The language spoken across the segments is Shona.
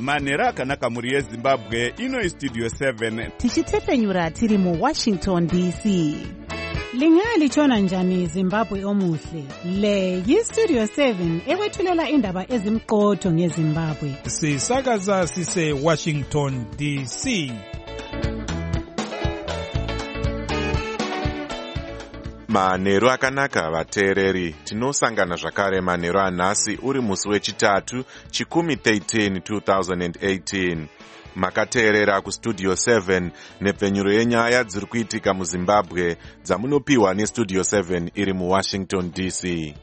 manhero akanaka mhuri yezimbabwe. Ino istudio 7 tichitefenyura tiri muWashington DC. Lingalitshona njani Zimbabwe omuhle? Le yistudio 7 ekwethulela indaba ezimqotho ngeZimbabwe. Sisakaza sise Washington DC. Manhero akanaka vateereri, tinosangana zvakare manhero anhasi uri musi wechitatu chikumi 13 2018. Makateerera kustudio 7 nepfenyuro yenyaya dziri kuitika muZimbabwe dzamunopiwa nestudio 7 iri muWashington DC.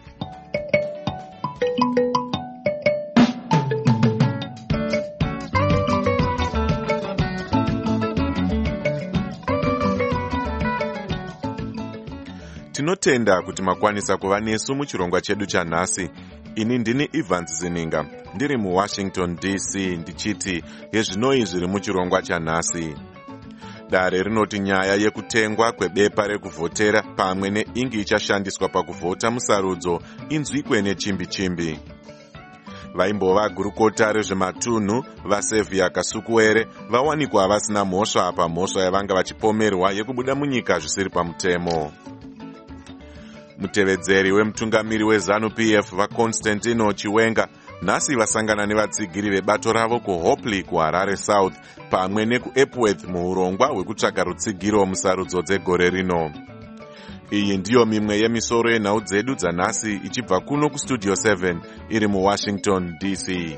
Tinotenda kuti makwanisa kuva nesu muchirongwa chedu chanhasi. Ini ndini Evans Zininga, ndiri muWashington DC ndichiti yezvinoi zviri muchirongwa chanhasi. Dare rinoti nyaya yekutengwa kwebepa rekuvhotera pamwe neingi ichashandiswa pakuvhota musarudzo inzwikwe nechimbi-chimbi. Vaimbova gurukota rezvematunhu vaSevia Kasukuwere vawanikwa vasina mhosva pamhosva yavanga vachipomerwa yekubuda munyika zvisiri pamutemo. Mutevedzeri wemutungamiri weZANU-PF vaConstantino Chiwenga nhasi vasangana nevatsigiri vebato ravo kuHopley kuHarare South pamwe nekuEpworth muurongwa hwekutsvaga rutsigiro musarudzo dzegore rino. Iyi ndiyo mimwe yemisoro yenhau dzedu dzanhasi ichibva kuno kustudio 7 iri muWashington DC.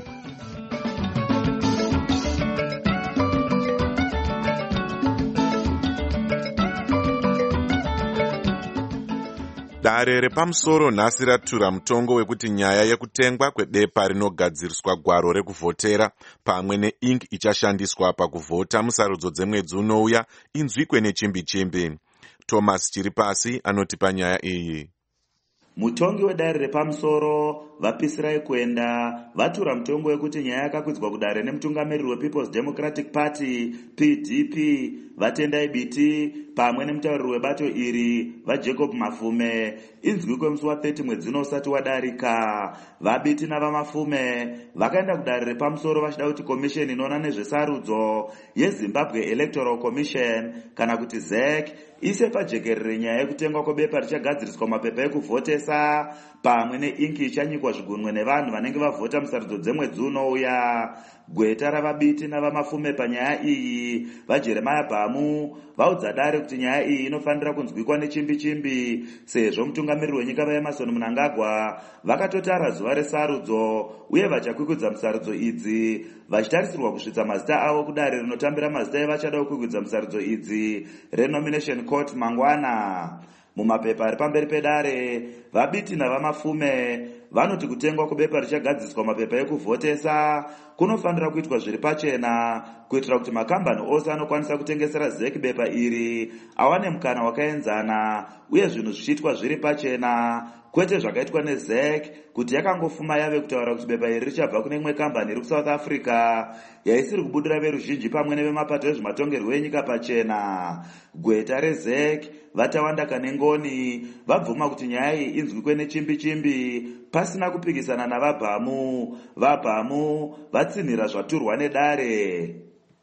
Dare repamusoro nhasi ratura mutongo wekuti nyaya yekutengwa kwebepa rinogadziriswa gwaro rekuvhotera pamwe neingi ichashandiswa pakuvhota musarudzo dzemwedzi unouya inzwikwe nechimbi-chimbi. Thomas Chiripasi anotipa nyaya iyi. Mutongi wedare repamusoro vaPisirai Kuenda vatura mutongo wekuti nyaya yakakwidzwa kudare nemutungamiriri wePeople's Democratic Party PDP vaTendai Biti pamwe nemutauriri webato iri vaJacob Mafume inzwikwe musi wa30 mwedzi usati wadarika. VaBiti navaMafume vakaenda kudare repamusoro vachida kuti komisheni inoona nezvesarudzo yeZimbabwe Electoral Commission kana kuti ZEC ise pajekerere nyaya yekutengwa kwebepa richagadziriswa mapepa ekuvhotesa pamwe neingi ichanyikwa zvigunwe nevanhu vanenge vavhota musarudzo dzemwedzi unouya. Gweta ravaBiti navaMafume panyaya iyi vaJeremia Bhamu vaudza dare kuti nyaya iyi inofanira kunzwikwa nechimbi-chimbi sezvo mutungamiriri wenyika vaEmerson Mnangagwa vakatotara zuva resarudzo uye vachakwikudza musarudzo idzi vachitarisirwa kusvitsa mazita avo kudare rinotambira mazita evachada kukwikudza musarudzo idzi renomination court mangwana. Mumapepa ari pamberi pedare vaBiti navaMafume vanoti kutengwa kwebepa richagadziriswa mapepa ekuvhotesa kunofanira kuitwa zviri pachena kuitira kuti makambani ose anokwanisa kutengesera ZEC bepa iri awane mukana wakaenzana uye zvinhu zvichiitwa zviri pachena, kwete zvakaitwa neZEC kuti yakangofuma yave kutaura kuti bepa iri richabva kune imwe kambani iri kuSouth Africa yaisiri kubudira veruzhinji pamwe nevemapato ezvematongerwo enyika pachena. Gweta reZEC vaTawanda Kanengoni vabvuma kuti nyaya iyi inzwikwe nechimbi-chimbi pasina kupikisana navaBhamu. VaBhamu vatsinhira zvaturwa nedare.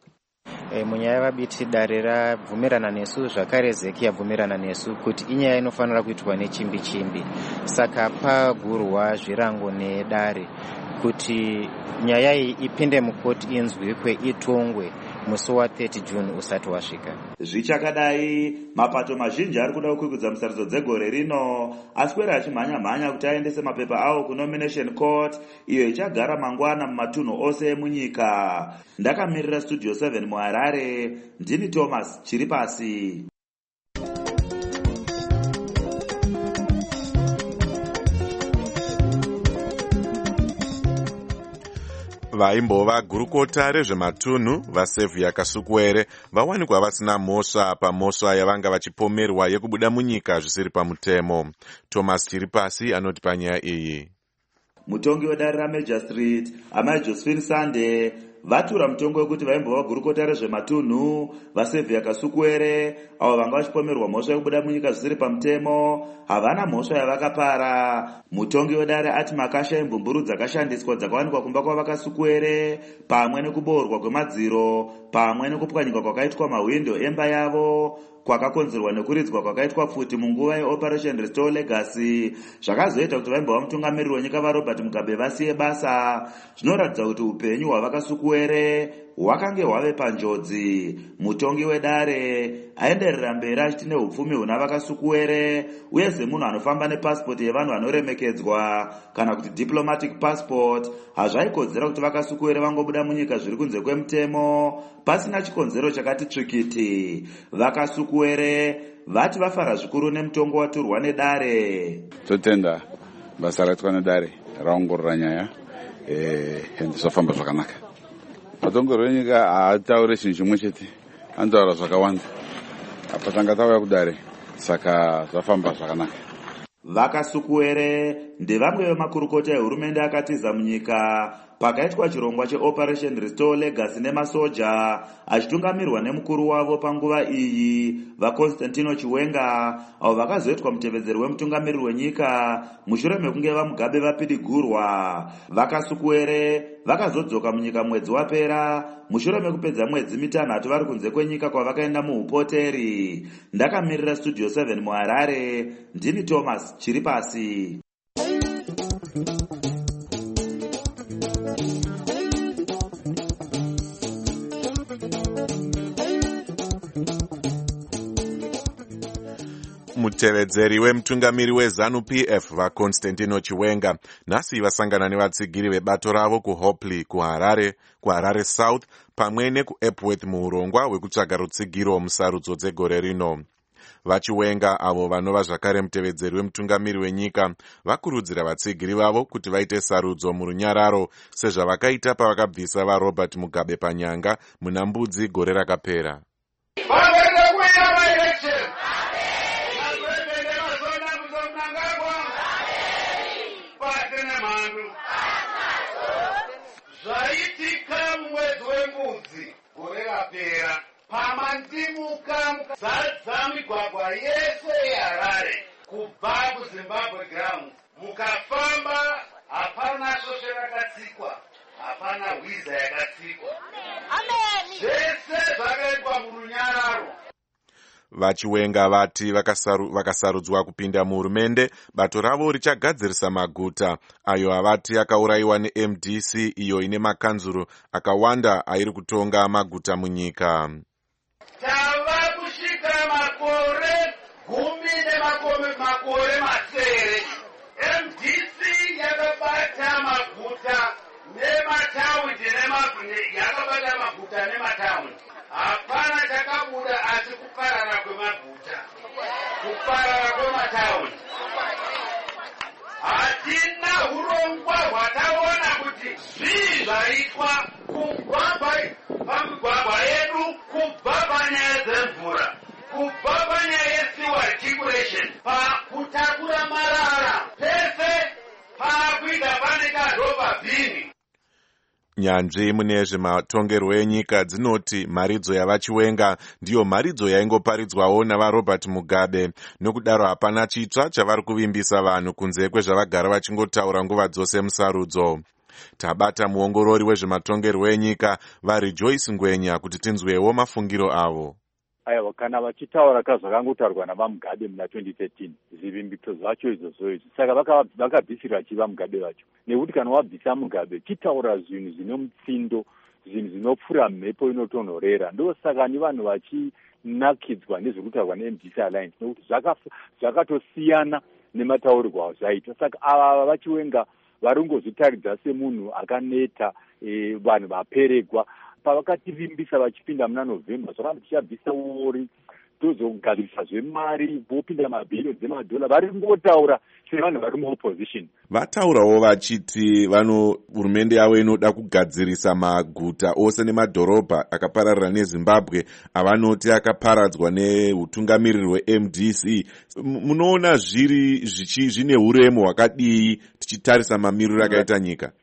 Munyaya vaBiti dare rabvumirana nesu zvakare ZEC yabvumirana nesu kuti inyaya inofanira kuitwa nechimbi-chimbi. Saka pagurwa zvirango nedare kuti nyaya iyi ipinde mukoti inzwikwe itongwe musi wa30 June usati wasvika. Zvichakadai mapato mazhinji ari kuda kukwikudza musarudzo dzegore rino aswera achimhanya-mhanya kuti aendese mapepa awo kunomination court iyo ichagara mangwana mumatunhu ose emunyika. Ndakamirira studio 7 muHarare, ndini Thomas Chiripasi. Vaimbova gurukota rezvematunhu vaSevia Kasukuwere vawanikwa vasina mhosva pamhosva yavanga vachipomerwa yekubuda munyika zvisiri pamutemo. Thomas Chiripasi anotipa nyaya iyi. Mutongi wedare raMajor Street amai Josephine Sande vatura mutongo wekuti vaimbova gurukota rezvematunhu vaSevhia Kasukuwere avo vanga vachipomerwa mhosva yekubuda munyika zvisiri pamutemo havana mhosva yavakapara. Mutongi wedare ati makasha embumburu dzakashandiswa dzakawanikwa kumba kwavakasukuwere pamwe nekuboorwa kwemadziro pamwe nekupwanyika kwakaitwa mahwindo emba yavo kwakakonzerwa nekuridzwa kwakaitwa futi munguva yeOperation Restore Legacy zvakazoita kuti vaimbova mutungamiriri wenyika vaRobert Mugabe vasiye basa. Zvinoratidza kuti upenyu hwavakasukuwere hwakange hwave panjodzi. Mutongi wedare aenderera mberi achiti neupfumi huna vakasukuwere uye semunhu anofamba nepasipoti yevanhu vanoremekedzwa kana kuti diplomatic passport hazvaikodzera kuti vakasukuwere vangobuda munyika zviri kunze kwemutemo pasina chikonzero chakati tsvikiti. Vakasukuwere vati vafara zvikuru nemutongo waturwa nedare. Totenda basa raitwa nedare raongorora nyaya ende zvafamba zvakanaka. Matongero enyika haataure chinhu chimwe chete, anotaura zvakawanda. Apa tanga tauya kudare saka zvafamba zvakanaka. Vakasukuwere ndevamwe vemakurukota ehurumende akatiza munyika pakaitwa chirongwa cheOperation Restore Legacy nemasoja achitungamirirwa nemukuru wavo panguva iyi vaConstantino Chiwenga avo vakazoitwa mutevedzeri wemutungamiriri wenyika mushure mekunge vaMugabe vapidigurwa. Vakasukuwere vakazodzoka munyika mwedzi wapera mushure mekupedza mwedzi mitanhatu vari kunze kwenyika kwavakaenda muupoteri. Ndakamirira Studio 7 muHarare, ndini Thomas Chiripasi. Mutevedzeri wemutungamiri weZANU PF vaConstantino Chiwenga nhasi vasangana nevatsigiri vebato ravo kuHopley kuHarare South pamwe nekuEpworth muurongwa hwekutsvaga rutsigiro musarudzo dzegore rino. VaChiwenga avo vanova zvakare mutevedzeri wemutungamiri wenyika vakurudzira vatsigiri vavo kuti vaite sarudzo murunyararo sezvavakaita pavakabvisa vaRobert Mugabe panyanga muna Mbudzi gore rakapera. Zvaitika mumwedzi weMbudzi gore rapera pamandimuka mukazadza migwagwa yese yeHarare kubva kuZimbabwe Grounds mukafamba, hapana shoshe rakatsikwa, hapana hwiza yakatsikwa, zvese zvakaitwa murunyararo. VaChiwenga vati vakasarudzwa kupinda muhurumende bato ravo richagadzirisa maguta ayo avati akaurayiwa neMDC iyo ine makanzuru akawanda airi kutonga maguta munyika. Tava kusvika makore 10 MDC yakabata maguta nemataundi yakabata maguta nemataundi. Hapana chakabuda asi kuparara kwemaguta, kuparara kwamataundi. Hatina hurongwa hwataona kuti zvii zvaitwa kubva pamigwagwa yedu, kubva panyaya dzemvura, kubva panyaya yesewer pakutakura marara, pese pakuita pane kadhobha bhini. Nyanzvi mune zvematongerwo enyika dzinoti mharidzo yavaChiwenga ndiyo mharidzo yaingoparidzwawo navaRobert Mugabe, nokudaro hapana chitsva chavari kuvimbisa vanhu kunze kwezvavagara vachingotaura nguva dzose musarudzo. Tabata muongorori wezvematongerwo enyika vaRejoice Ngwenya kuti tinzwewo mafungiro avo. Aiwa, kana vachitaura kazvakangotaurwa navaMugabe muna 2013 zvivimbiso zvacho izvozvo saka vakabvisira chiva Mugabe vacho, nekuti kana wabvisa Mugabe chitaura zvinhu zvine mutsindo, zvinhu zvinopfura mhepo inotonhorera. Ndosaka ni vanhu vachinakidzwa nezvekutaurwa neMDC Alliance nekuti zvakatosiyana nemataurirwo azvaita. Saka ava vaChiwenga varingozvitaridza semunhu akaneta, vanhu vaperegwa. Pavakativimbisa vachipinda muna November zvakati tichabvisa uri tozogadzirisa zvemari vopinda mabhilioni dzemadhola, vari kungotaura sevanhu vari muopposition. Vataurawo vachiti hurumende yavo inoda kugadzirisa maguta ose nemadhorobha akapararira neZimbabwe avanoti akaparadzwa neutungamiriri weMDC. Munoona zviri zvine uremu hwakadii tichitarisa mamiriro akaita nyika?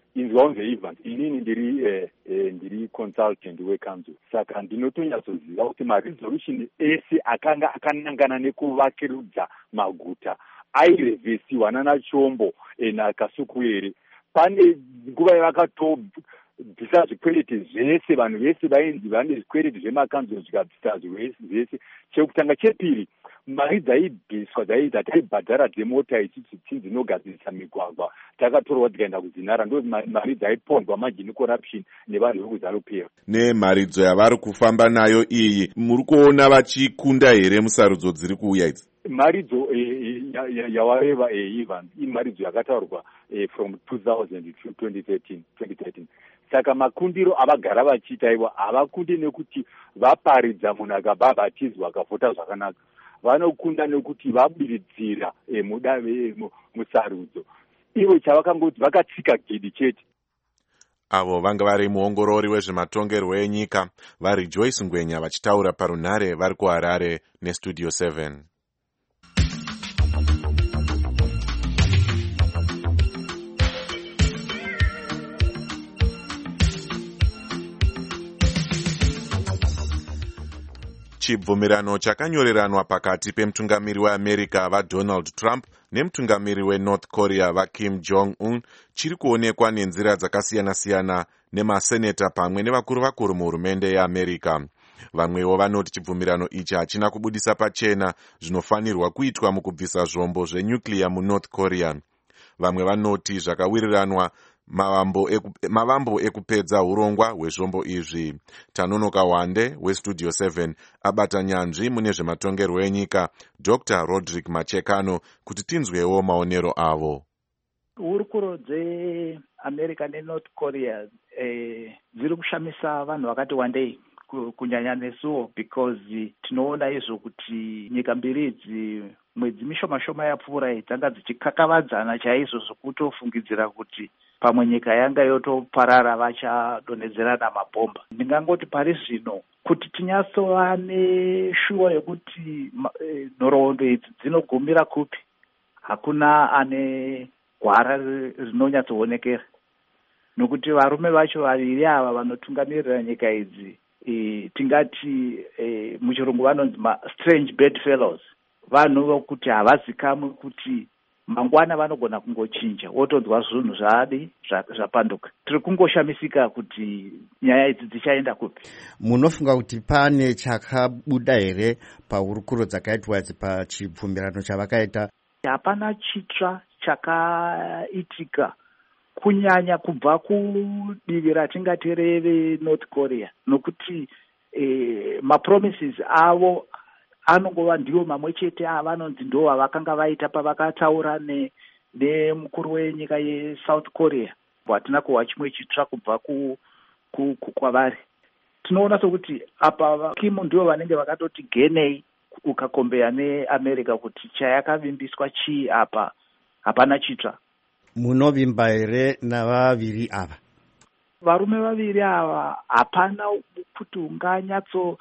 inzwa unze Evans, inini ndiri consultant weCouncil. Saka ndinotonyatsoziva kuti maresolution ese akanga akanangana nekuvakirudza maguta airevhesiwa nana Chombo naKasukuere. Pane nguva yavakatobvisa zvikwereti zvese, vanhu vese vainzi vane zvikwereti zvemakanzuro zvikabvisa zvese. Chekutanga chepiri, mari dzaibviswa dzataibhadhara dzemota ichiti dzinogadzirisa migwagwa takatorwa dzikaenda kudzinara, ndo mari dzaipondwa margin corruption nevanhu vekuzarupera. Nemharidzo yavari kufamba nayo iyi, muri kuona vachikunda here musarudzo dziri kuuya idzi? Maridzo yawareva Evans, imaridzo yakataurwa from 2000 to 2013. Saka makundiro avagara vachiita ivo havakundi nekuti vaparidza munhu akabhabhatidzwa akavhota zvakanaka. Vanokunda nekuti vabiridzira musarudzo. Ivo chavakangoti vakatsika gidi chete. Avo vanga vari muongorori wezvematongerwo enyika vari Joyce Ngwenya vachitaura parunhare vari kuHarare neStudio 7. Chibvumirano chakanyoreranwa pakati pemutungamiri weAmerica vaDonald Trump nemutungamiri weNorth Korea vaKim Jong-un chiri kuonekwa nenzira dzakasiyana-siyana nemaseneta pamwe nevakuru muhurumende yeAmerica. Vamwewo vanoti chibvumirano ichi hachina kubudisa pachena zvinofanirwa kuitwa mukubvisa zvombo zvenyuclear muNorth Korea. Vamwe vanoti zvakawiriranwa mavambo ekupedza urongwa hwezvombo izvi. Tanonoka Wande weStudio 7 abata nyanzvi mune zvematongerwo enyika Dr. Roderick Machekano kuti tinzwewo maonero avo. Hurukuro dzeAmerica neNorth Korea dziri kushamisa vanhu vakati wandei kunyanya nesuwo, because tinoona izvo kuti nyika mbiri idzi mwedzi mishoma yapfuura dzanga dzichikakavadzana chaizvo zvokutofungidzira kuti pamwe nyika yanga yotoparara vachadonhedzerana mabhomba. Ndingangoti pari zvino kuti tinyatsova neshuwa yekuti nhoroondo idzi dzinogumira kupi, hakuna ane gwara rinonyatsoonekera, nokuti varume vacho vaviri ava vanotungamirira nyika idzi tingati muchirungu vanonzi strange bedfellows, vanhu vokuti havazikamwi kuti mangwana vanogona kungochinja wotonzwa zvinhu zvapanduka. Tiri kungoshamisika kuti nyaya idzi dzichaenda kupi. Munofunga kuti pane chakabuda here pahurukuro dzakaitwa pachibvumirano chavakaita? Hapana chitsva chakaitika kunyanya kubva kudivi ratingati reve North Korea, nokuti mapromises avo anongova ndiwo mamwe chete avanonzi ndo avakanga vaita pavakataura nemukuru wenyika yeSouth Korea. Hatina kuhwa chimwe chitsva kubva kwavari. Tinoona sokuti apa Kim ndiwo vanenge vakatoti genei ukakombeya neAmerica kuti chayakavimbiswa chii apa, hapana chitsva. Munovimba here navaviri ava? Varume vaviri ava hapana kuti unganyatso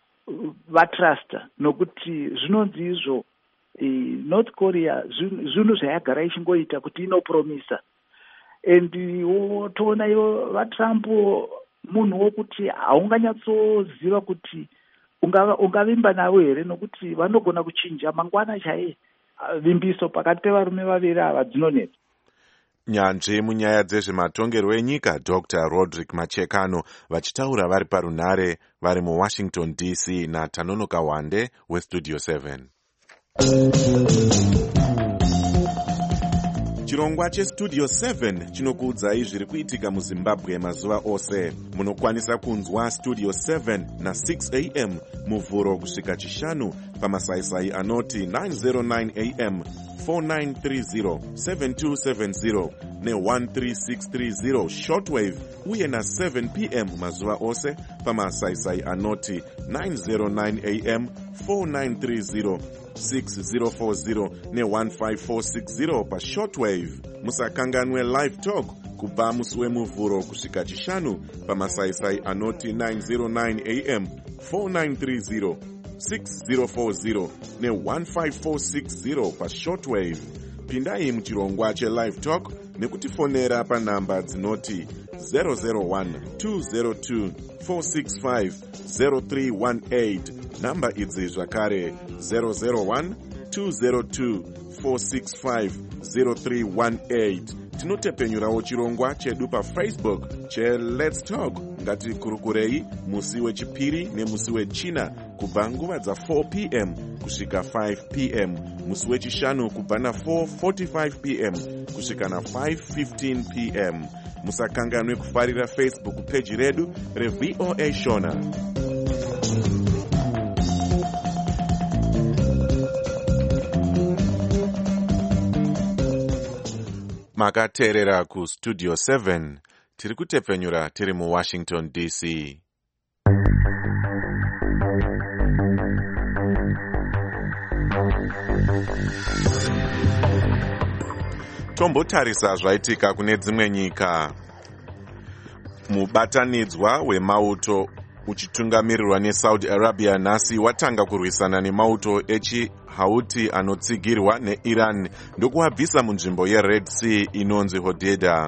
vatrasta, nokuti zvinonzi izvo North Korea zvinhu zvayagara ichingoita kuti inopromisa, and wotoona ivo vaTrump munhu wokuti haunganyatsoziva kuti ungavimba navo here, nokuti vanogona kuchinja mangwana chaiye. Vimbiso pakati pevarume vaviri ava dzinonetsa. Nyanzvi munyaya dzezvematongerwo enyika Dr. Roderick Machekano vachitaura vari parunhare vari muWashington DC naTanonoka Wande weStudio 7. Chirongwa cheStudio 7 chinokuudzai zviri kuitika muZimbabwe mazuva ose. Munokwanisa kunzwa Studio 7 na 6 am muvhuro kusvika chishanu pamasaisai anoti 909 am 4930 7270 ne13630 shortwave uye na 7 pm mazuva ose pamasaisai anoti 909 am 4930 6040 ne15460 pashortwave. Musakanganwe live talk kubva musi wemuvhuro kusvika chishanu pamasaisai anoti 909 am 4930 6040 ne15460 pashortwave. Pindai muchirongwa chelive talk nekutifonera panhamba dzinoti 001-202-465-0318. nhamba idzi zvakare 001-202-465-0318. tinotepenyurawo chirongwa chedu paFacebook cheLet's Talk. ngatikurukurei musi wechipiri nemusi wechina kubva nguva dza4 p.m. kusvika 5 p.m. musi wechishanu kubva na4:45 p.m. kusvika na5:15 p.m. musakanganwe kufarira Facebook page redu reVOA Shona. makateerera kustudio 7 tiri kutepfenyura tiri muWashington DC. tombotarisa zvaitika kune dzimwe nyika. mubatanidzwa wemauto uchitungamirirwa neSaudi Arabia nhasi watanga kurwisana nemauto echiHouthi anotsigirwa neIran ndokuabvisa munzvimbo yeRed Sea inonzi Hodeidah.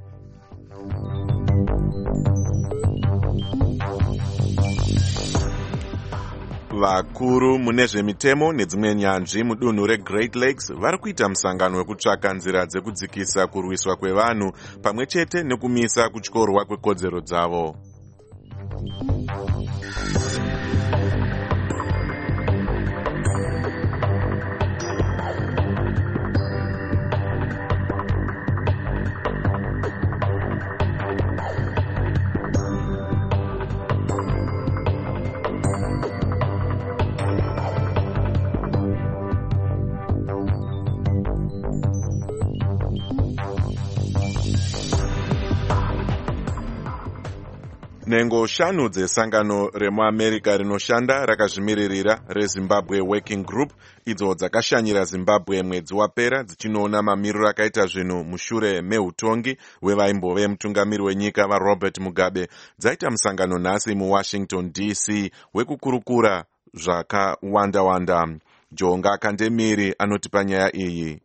vakuru mune zvemitemo nedzimwe nyanzvi mudunhu reGreat Lakes vari kuita musangano wekutsvaka nzira dzekudzikisa kurwiswa kwevanhu pamwe chete nekumisa kutyorwa kwekodzero dzavo. nhengo shanu dzesangano remuamerica rinoshanda rakazvimiririra reZimbabwe Working Group idzo dzakashanyira Zimbabwe mwedzi wapera dzichinoona mamiriro akaita zvinhu mushure meutongi hwevaimbove mutungamiri wenyika vaRobert Mugabe dzaita musangano nhasi muWashington DC wekukurukura zvakawanda-wanda. Jonga Kandemiri anotipa nyaya iyi.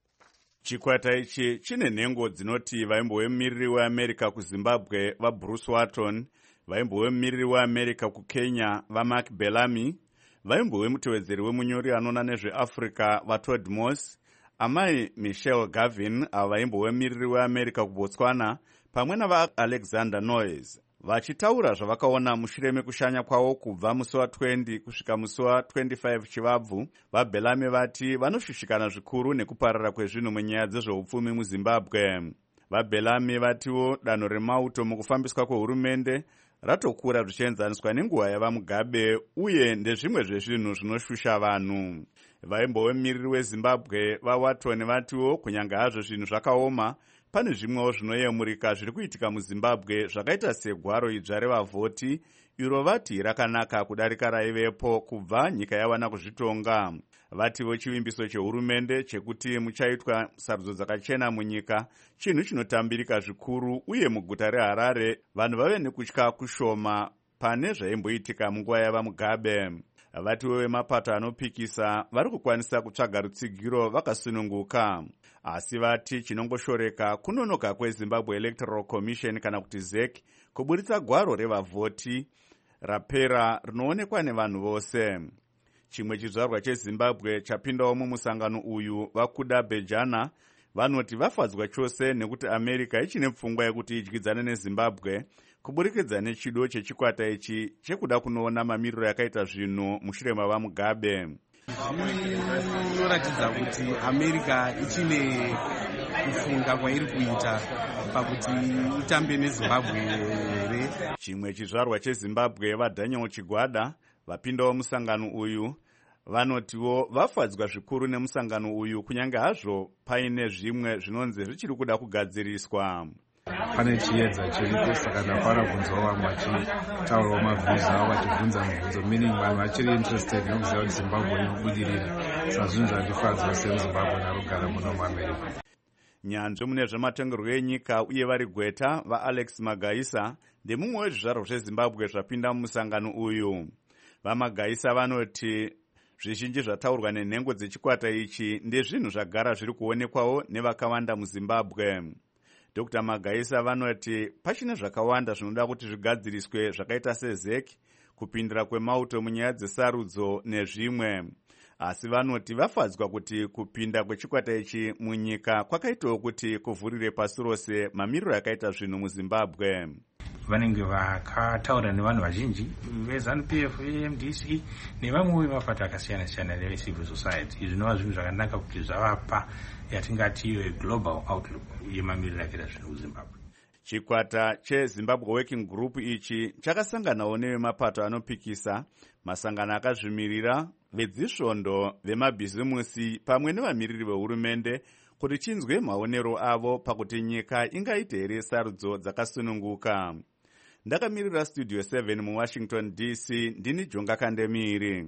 chikwata ichi chine nhengo dzinoti vaimbovemumiriri weAmerica kuZimbabwe vaBruce Watton, vaimbovemumiriri weAmerica kuKenya vaMark Bellamy, vaimbovemutevedzeri wemunyori anoona nezveAfrica vaTodd Moss, amai Michelle Gavin ava vaimbovemumiriri weAmerica kuBotswana pamwe navaAlexander Noyes. vachitaura zvavakaona mushure mekushanya kwavo kubva musi wa20 kusvika musi wa25 chivabvu, vaBellamy vati vanoshushikana zvikuru nekuparara kwezvinhu munyaya dzezveupfumi muZimbabwe. vaBellamy vatiwo danho remauto mukufambiswa kwehurumende ratokura zvichienzaniswa nenguva yavaMugabe uye ndezvimwe zvezvinhu zvinoshusha vanhu. vaimbovemumiriri weZimbabwe vaWatton vatiwo kunyange hazvo zvinhu zvakaoma, pane zvimwewo zvinoyemurika zviri kuitika muZimbabwe zvakaita segwaro idzva revavhoti iro vati rakanaka kudarika raivepo kubva nyika yawana kuzvitonga. vatiwo chivimbiso chehurumende chekuti muchaitwa sarudzo dzakachena munyika chinhu chinotambirika zvikuru uye muguta reHarare vanhu vave nekutya kushoma pane zvaimboitika munguva yavaMugabe. vatiwo vemapato anopikisa vari kukwanisa kutsvaga rutsigiro vakasununguka, asi vati chinongoshoreka kunonoka kweZimbabwe Electoral Commission kana kuti ZEC kuburitsa gwaro revavhoti rapera rinoonekwa nevanhu vose. chimwe chizvarwa cheZimbabwe chapindawo mumusangano uyu vaKuda Bejana vanoti vafadzwa chose nekuti America ichine pfungwa yekuti idyidzane neZimbabwe kuburikidza nechido chechikwata ichi chekuda kunoona mamiriro yakaita zvinhu mushure mavaMugabe. zvinoratidza kuti America ichine kufunga kwairi kuita pakuti itambe neZimbabwe here. chimwe chizvarwa cheZimbabwe vaDaniel Chigwada vapindawo musangano uyu vanotiwo vafadzwa zvikuru nemusangano uyu kunyange hazvo paine zvimwe zvinonzi zvichiri kuda kugadziriswa. pane chiedza chiripo, saka ndafara kunzwa vamwe vachitaurawo mavhunzo avo vachibvunza mibvunzo, meaning vanhu vachiri interested nekuziva kuti Zimbabwe iri kubudirira. sazvinhu zvandifadza semuZimbabwe narugara muno muAmerica. nyanzvi mune zvematongerwo enyika uye vari gweta vaAlex Magaisa ndemumwe wezvizvarwa zveZimbabwe zvapinda mumusangano uyu. vaMagaisa vanoti zvizhinji zvataurwa nenhengo dzechikwata ichi ndezvinhu zvagara zviri kuonekwawo nevakawanda muzimbabwe. Dr. Magaisa vanoti pachine zvakawanda zvinoda kuti zvigadziriswe zvakaita sezek, kupindira kwemauto munyaya dzesarudzo nezvimwe. Asi vanoti vafadzwa kuti kupinda kwechikwata ichi munyika kwakaitawo kuti kuvhurire pasi rose mamiriro akaita zvinhu muzimbabwe. Vanenge vakataura nevanhu vazhinji veZANU-PF, MDC nevamwe vemapato akasiyana siyana nevecivil society. Izvi zvinova zvinhu zvakanaka kuti zvavapa yatingati global outlook yemamiriro akaita zvinhu muzimbabwe. Chikwata cheZimbabwe Working Group ichi chakasanganawo nevemapato anopikisa, masangano akazvimirira, vedzisvondo, vemabhizimusi pamwe nevamiriri vehurumende kuti chinzwe maonero avo pakuti nyika ingaite here sarudzo dzakasununguka. Ndakamirira Studio 7 muWashington DC, ndini Jonga Kandemiri.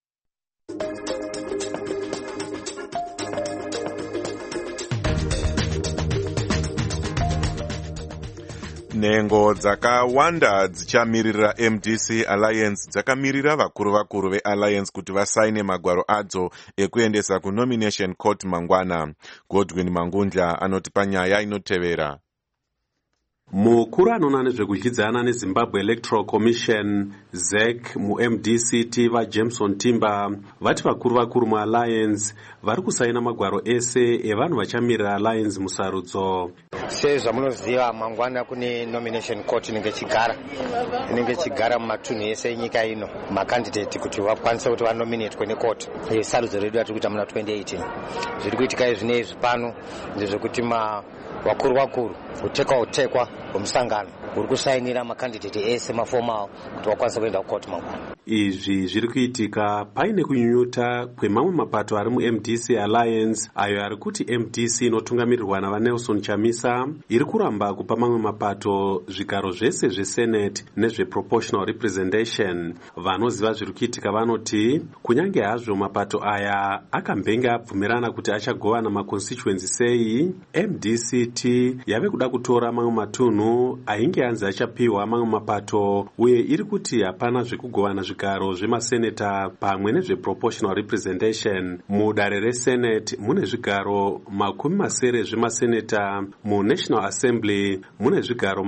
Nhengo dzakawanda dzichamirira MDC Alliance dzakamirira vakuru veAlliance kuti vasaine magwaro adzo ekuendesa kunomination court mangwana. Godwin Mangundla anoti panyaya inotevera. Mukuru anoona nezvekudyidzana neZimbabwe Electoral Commission ZEC muMDCT vaJameson Timber vati vakuru muAlliance vari kusaina magwaro ese evanhu vachamirira Alliance musarudzo. Sezvamunoziva mangwana kune nomination court inenge chigara mumatunhu ese enyika ino makandidate kuti vakwanise kuti vanominate kune court yesarudzo redu yatiri kuita muna 2018. Zviri kuitika izvinezvi pano ndezvekuti vakuru utekwa hwemusangano uri kusainira makandidate ese mafomu avo kuti vakwanise kuenda kukoti mangwana. Izvi zviri kuitika paine kunyunyuta kwemamwe mapato ari muMDC Alliance ayo ari kuti MDC inotungamirirwa naVanelson Chamisa iri kuramba kupa mamwe mapato zvigaro zvese zveSenate nezveproportional representation. Vanoziva zviri kuitika vanoti kunyange hazvo mapato aya akambenge abvumirana kuti achagovana maconstituency sei, MDCT yave kuda kutora mamwe matunhu ainge anzi achapiwa mamwe mapato uye iri kuti hapana zvekugovana zvigaro zvemaseneta pamwe nezveproportional representation. Mudare reSenate mune zvigaro 60 zvemaseneta, muNational Assembly mune zvigaro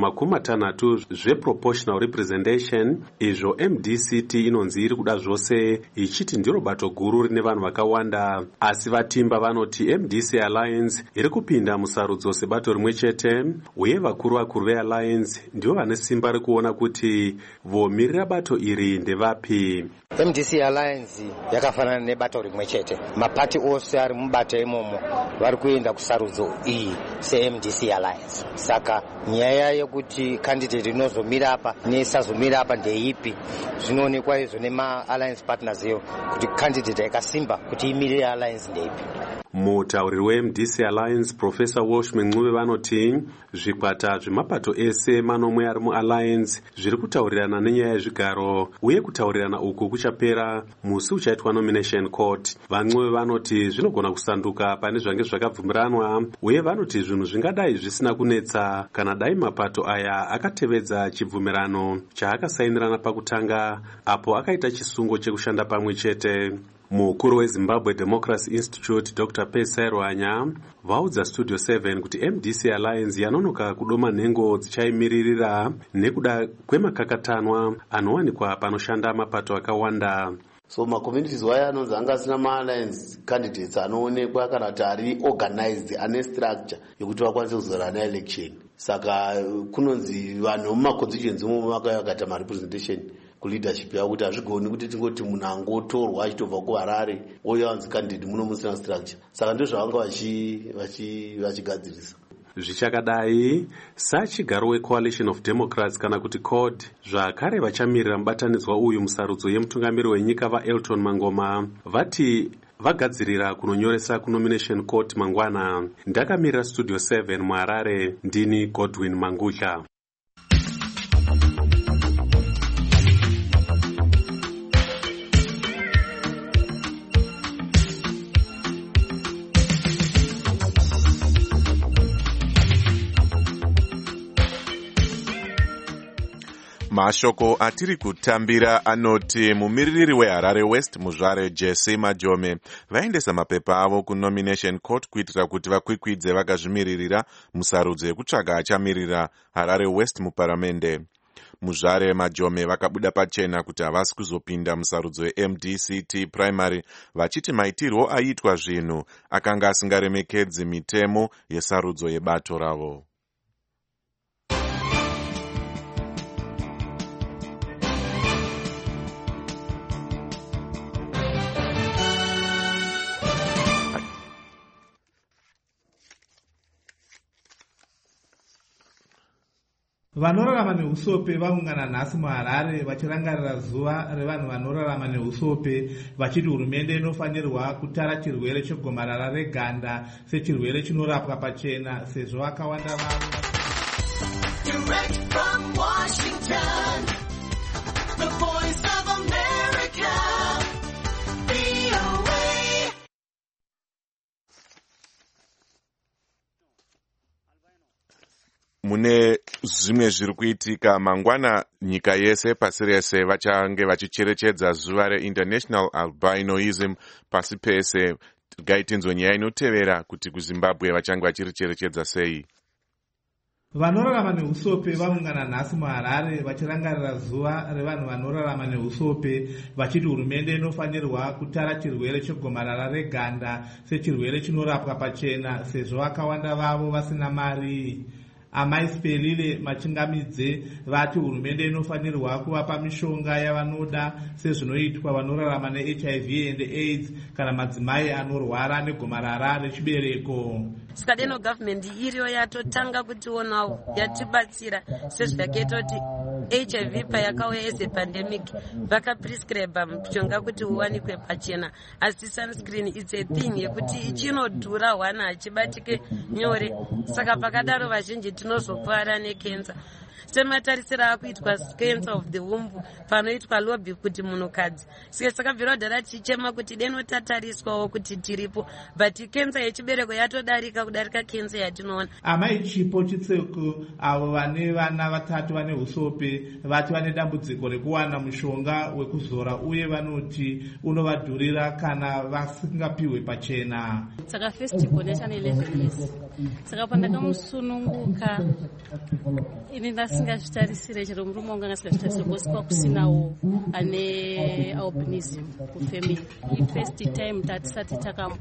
60 zveproportional representation. Izvo MDCT inonzi iri kuda zvose ichiti ndiro bato guru rine vanhu vakawanda. Asi vatimba vanoti MDC Alliance iri kupinda musarudzo sebato rimwe chete uye vakuru veAlliance ndivo vane simba rekuona kuti vomirira bato iri ndevapi. MDC Alliance yakafanana nebato rimwe chete. Mapati ose ari mubato imomo vari kuenda kusarudzo iyi seMDC Alliance. Saka nyaya yekuti candidate inozomira apa neisazomira apa ndeipi zvinoonekwa izvo nema-alliance partners iyo kuti candidate yakasimba kuti imirire alliance ndeipi. Mutauriri weMDC Alliance Professor Walsh Mencuve vanoti zvikwata zvemapato ese manomwe ari muAlliance zviri kutaurirana nenyaya yezvigaro uye kutaurirana uku kuchapera musi uchaitwa nomination court. Vancuve vanoti zvinogona kusanduka pane zvange zvakabvumiranwa uye vanoti zvinhu zvingadai zvisina kunetsa kana dai mapato aya akatevedza chibvumirano chaakasainirana pakutanga apo akaita chisungo chekushanda pamwe chete. Mukuru weZimbabwe Democracy Institute Dr. Pesai Rwanya vaudza Studio 7 kuti MDC Alliance yanonoka kudoma nhengo dzichaimiririra nekuda kwemakakatanwa anowanikwa panoshanda mapato akawanda. So ma-communities waya anonzi anga asina ma-alliance candidates anoonekwa kana kuti ari organized ane structure yekuti vakwanise kuzora na-election. Saka kunonzi vanhu vemuma-constituency imomo vakayakaita ma-representation kuleadership yavo kuti hazvigoni kuti tingoti munhu angotorwa achitobva kuHarare ouya wanzi candidate muno musina structure. Saka ndizvo zvavanga vachigadzirisa. Zvichakadai sachigaro weCoalition of Democrats kana kuti COD zvakare vachamirira mubatanidzwa uyu musarudzo yemutungamiri wenyika vaElton Mangoma vati vagadzirira kunonyoresa kunomination court mangwana. Ndakamirira Studio 7 muHarare, ndini Godwin Mangundla. mashoko atiri kutambira anoti mumiririri weHarare West muzvare Jesse Majome vaendesa mapepa avo kunomination court kuitira kuti vakwikwidze vakazvimiririra musarudzo yekutsvaga achamirira Harare West muparamende. Muzvare Majome vakabuda pachena kuti havasi kuzopinda musarudzo yeMDCT primary vachiti maitirwo aiitwa zvinhu akanga asingaremekedzi mitemo yesarudzo yebato ravo. Vanorarama neusope vaungana nhasi muHarare vachirangarira zuva revanhu vanorarama neusope vachiti hurumende inofanirwa kutara chirwere chegomarara reganda sechirwere chinorapwa pachena sezvo vakawanda vavo. Direct from Washington, the voice of America, VOA. Mune zvimwe zviri kuitika mangwana nyika yese pasi rese vachange vachicherechedza zuva reInternational Albinoism pasi pese. Gaitinzwe nyaya inotevera kuti kuZimbabwe vachange vachiricherechedza sei. Vanorarama neusope vaungana nhasi muHarare vachirangarira zuva revanhu vanorarama neusope vachiti hurumende inofanirwa kutara chirwere chegomarara reganda sechirwere chinorapwa pachena sezvo vakawanda vavo vasina mari. Amai Sipelile Machingamidze vati hurumende inofanirwa kuvapa mishonga yavanoda sezvinoitwa vanorarama neHIV and AIDS kana madzimai anorwara negomarara rechibereko. Skadeno government iriyo yatotanga kutionawo yatibatsira sezvakaita kuti HIV payakauya as a pandemic vakaprescribe mishonga kuti uwanikwe pachena, asi sunscreen it's a thing yekuti ichinodhura hwana hachibatike nyore, saka pakadaro vazhinji tinozopara nekensa. Sematarisira akuitwa cancer of the womb panoitwa lobby kuti munhukadzi. Saka bviro dara tichema kuti denotatariswawo kuti tiripo, but cancer yechibereko yatodarika kudarika cancer yatinoona. Amai Chipo Chitseko avo vane vana vatatu vane usope vati vane dambudziko rekuwana mushonga wekuzora uye vanoti unovadhurira kana vasingapiwe pachena. Saka festival nechane 11 years. Saka pandakamusununguka ini ndasingazvitarisire chero murume wanga asingazvitarisire kusika kusinawo ane albinism kufamily. First time tatisati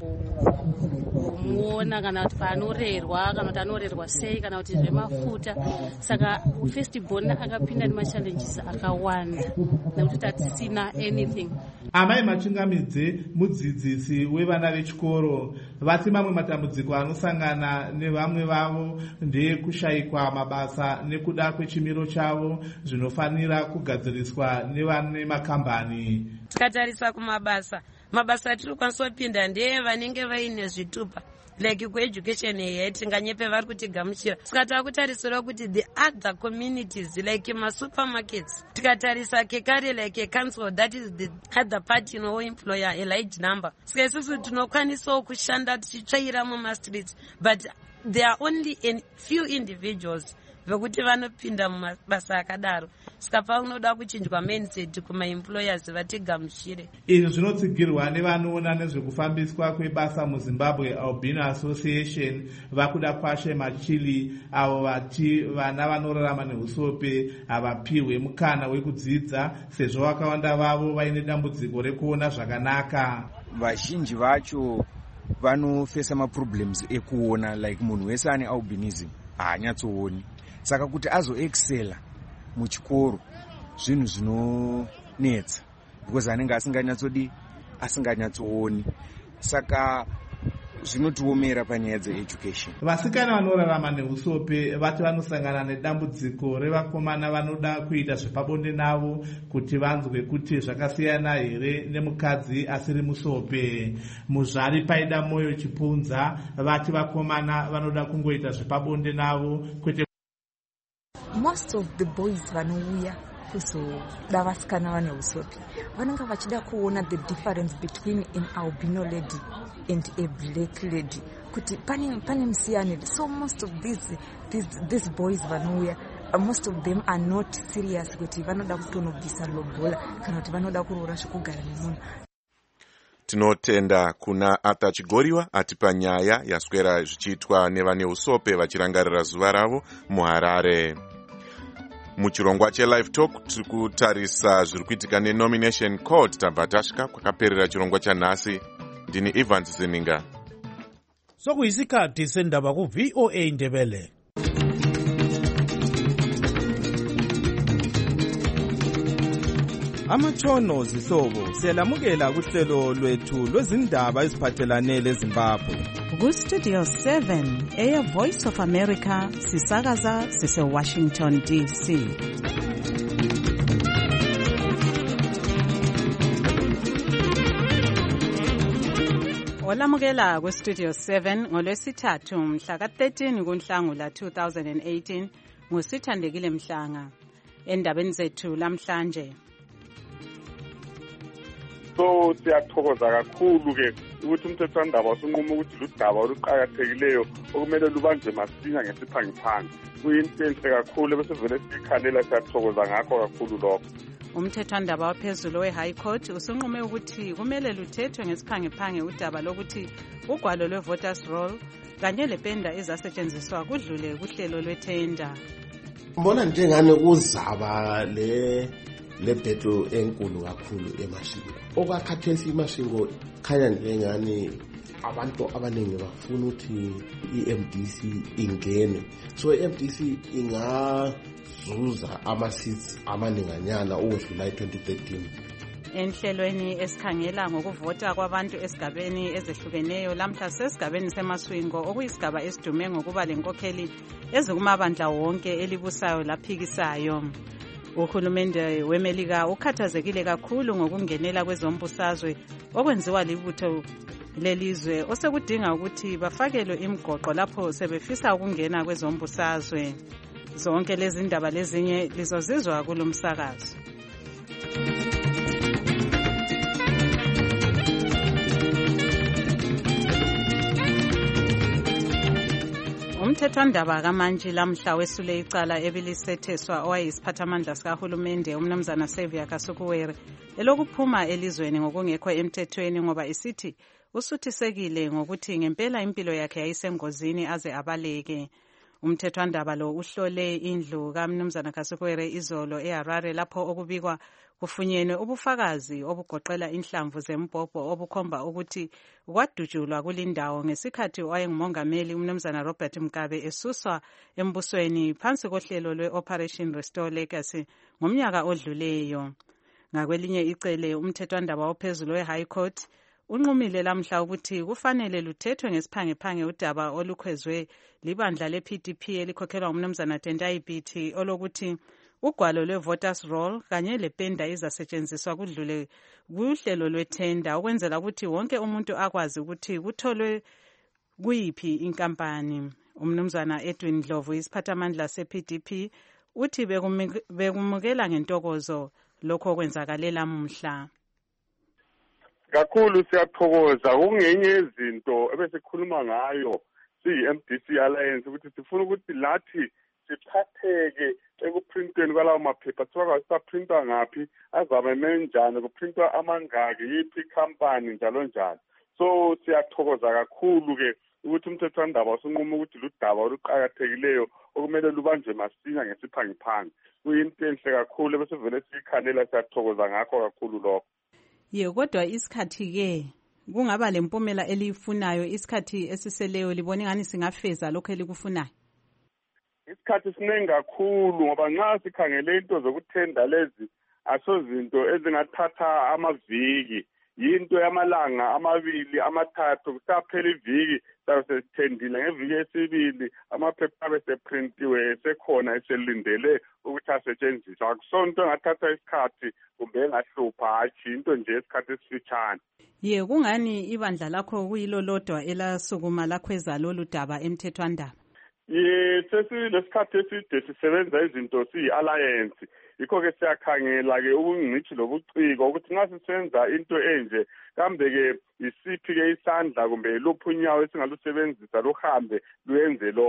takambomuona kana kuti panorerwa kana kuti anorerwa sei kana kuti zvemafuta. Saka festival akapinda nemachallenges akawanda nekuti tatisina anything. Amai Machingamidze mudzidzisi wevana vechikoro vati mamwe matambudziko anosangana nevamwe vavo ndeyekushayikwa mabasa nekuda kwechimiro chavo zvinofanira kugadziriswa nevane makambani. Tikatarisa kumabasa, mabasa atiri kwanisa kupinda ndeye vanenge vaine zvitupa like kueducation yatinganyepe vari kutigamuchira. Saka takutarisira kuti the other communities like masupermarkets, tikatarisa kekare like a council that is the other party no employer a large number. Saka isusu tinokwanisawo kushanda tichitsvaira mumastreets, but there are only a few individuals vekuti vanopinda mumabasa akadaro. Saka paunoda kuchinjwa mindset kumaemployers vatigamuchire. Izvi zvinotsigirwa nevanoona nezvekufambiswa kwebasa muZimbabwe Albino Association vakuda kwashe Machili avo vati vana vanorarama neusope havapiwe mukana wekudzidza sezvo vakawanda vavo vaine dambudziko rekuona zvakanaka. Vazhinji vacho vanofesa maproblems ekuona, like munhu wese ane albinism haanyatsooni. Saka kuti azoexcela muchikoro zvinhu zvinonetsa because anenge asinganyatsooni. Saka zvinotiomera panyaya dzeeducation. Vasikana vanorarama neusope vati vanosangana nedambudziko revakomana vanoda kuita zvepabonde navo kuti vanzwe kuti zvakasiyana here nemukadzi asiri musope. Muzvari Paida Moyo Chipunza vati vakomana vanoda kungoita zvepabonde navo kwete. Most of the boys vanouya kuzoda vasikana vane usopi vanenge vachida kuona the difference between an albino lady and a black lady, kuti pane musiyano. So most of these boys vanouya most of them are not serious kuti vanoda kutonobvisa lobola kana kuti vanoda kuroora zvekugara nemunhu. Tinotenda kuna Arthur Chigoriwa atipa nyaya yaswera zvichiitwa nevane usope vachirangarira zuva ravo muHarare. Muchirongwa cheLive Talk tiri kutarisa zviri kuitika neNomination Court. Tabva tasvika kwakaperera chirongwa chanhasi. Ndini Evans Zininga. Sokuyisikhathi sendaba ku-VOA Ndebele. Amatshono zihlobo siyalamukela kuhlelo lwethu lwezindaba eziphathelane leZimbabwe. Ku-Studio 7 Air Voice of America sisakaza sise-Washington DC. Olamukela ku-Studio 7 ngolwesithathu mhla ka-13 kuNhlangula 2018 nguSithandekile Mhlanga. Endabeni zethu lamhlanje. So siyathokoza kakhulu ke ukuthi umthethwandaba usunquma ukuthi ludaba oluqhakathekileyo okumele lubanjwe masinya ngesiphangiphangi. Kuyinto enhle kakhulu besivele sikhalela siyathokoza ngakho kakhulu lokho. Umthethwandaba waphezulu we-High Court usunqume ukuthi kumele luthethwe ngesiphangiphangi udaba lokuthi ugwalo lwe-voters roll kanye lependa ezasetshenziswa kudlule kuhlelo lwethenda. Mbona njengane kuzaba lebhedo enkulu kakhulu eMashingo. Okwakhathesi iMashingo khanya njengani abantu abaningi bafuna ukuthi iMDC ingene. So iMDC ingazuza ama-seats amaninganyana ukwedlula i-2013. Enhlelweni esikhangela ngokuvota kwabantu esigabeni ezehlukeneyo lamhla sesigabeni seMaswingo okuyisigaba esidume ngokuba lenkokheli ezikumabandla wonke elibusayo laphikisayo. Uhulumende weMelika ukhathazekile kakhulu ngokungenela kwezombusazwe okwenziwa libutho lelizwe osekudinga ukuthi bafakelwe imigoqo lapho sebefisa ukungena kwezombusazwe. Zonke lezi ndaba lezinye lizozizwa kulomsakazo. Umthethwandaba kamanje lamhla wesule icala ebilisetheswa owayisiphathamandla sikahulumende umnumzana Xavier Kasukuwere elokuphuma elizweni ngokungekho emthethweni ngoba isithi usuthisekile ngokuthi ngempela impilo yakhe yayisengozini aze abaleke. Umthethwandaba lo uhlole indlu kamnumzana Kasukuwere izolo eHarare lapho okubikwa kufunyenwe ubufakazi obugoqela inhlamvu zembhobho obukhomba ukuthi kwadutshulwa kulindawo ngesikhathi owayengumongameli umnumzana Robert Mugabe esuswa embusweni phansi kohlelo lwe-Operation Restore Legacy ngomnyaka odluleyo. Ngakwelinye icele umthethwandaba ophezulu we-High Court unqumile lamhla ukuthi kufanele luthethwe ngesiphangephange udaba olukhwezwe libandla le-PDP elikhokhelwa umnumzana Tendai Biti olokuthi ugwalo lwe-voters roll kanye lependa izasetshenziswa kudlule kuhlelo lwethenda ukwenzela ukuthi wonke umuntu akwazi ukuthi kutholwe kuyiphi inkampani. Umnumzana Edwin Ndlovu isiphathamandla se-PDP uthi bekumukela ngentokozo lokho okwenzakale lamuhla. Kakhulu siyathokoza kungenye izinto ebesikhuluma ngayo siyi-MDC Alliance ukuthi sifuna ukuthi lathi siphatheke ekuprintweni kwalawo maphepha siwaka sisaprintwa ngaphi azabe menjani kuprintwa amangaki yiphi company njalo njalo. So siyathokoza kakhulu ke ukuthi umthethwandaba usunquma ukuthi ludaba oluqhakathekileyo okumele lubanjwe masinya ngesiphangiphangi. Kuyinto enhle kakhulu besivele sikhalela siyathokoza ngakho kakhulu lokho. Kodwa isikhathi ke kungaba lempumela eliyifunayo isikhathi esiseleyo libona ngani singafeza lokho elikufunayo. Isikhathi siningi kakhulu ngoba nxa sikhangele into zokuthenda lezi asozinto ezingathatha amaviki yinto yamalanga amabili amathathu kusaphela iviki sabe sesithendile ngeviki esibili amaphepha abe seprintiwe esekhona eselindele ukuthi asetshenziswe. Akusonto engathatha isikhathi kumbe engahlupha hatshi into nje isikhathi esifitshane. Kungani ibandla lakho kuyilo lodwa elasukuma lakhweza lolu daba emthethwandaba? Sesilesikhathi eside sisebenza izinto siyi-alliance yikho-ke siyakhangela-ke ubungcitshi lobuciko ukuthi nxa sisenza into enje kambe-ke yisiphi-ke isandla kumbe luphi unyawo esingalusebenzisa luhambe luyenze lokho.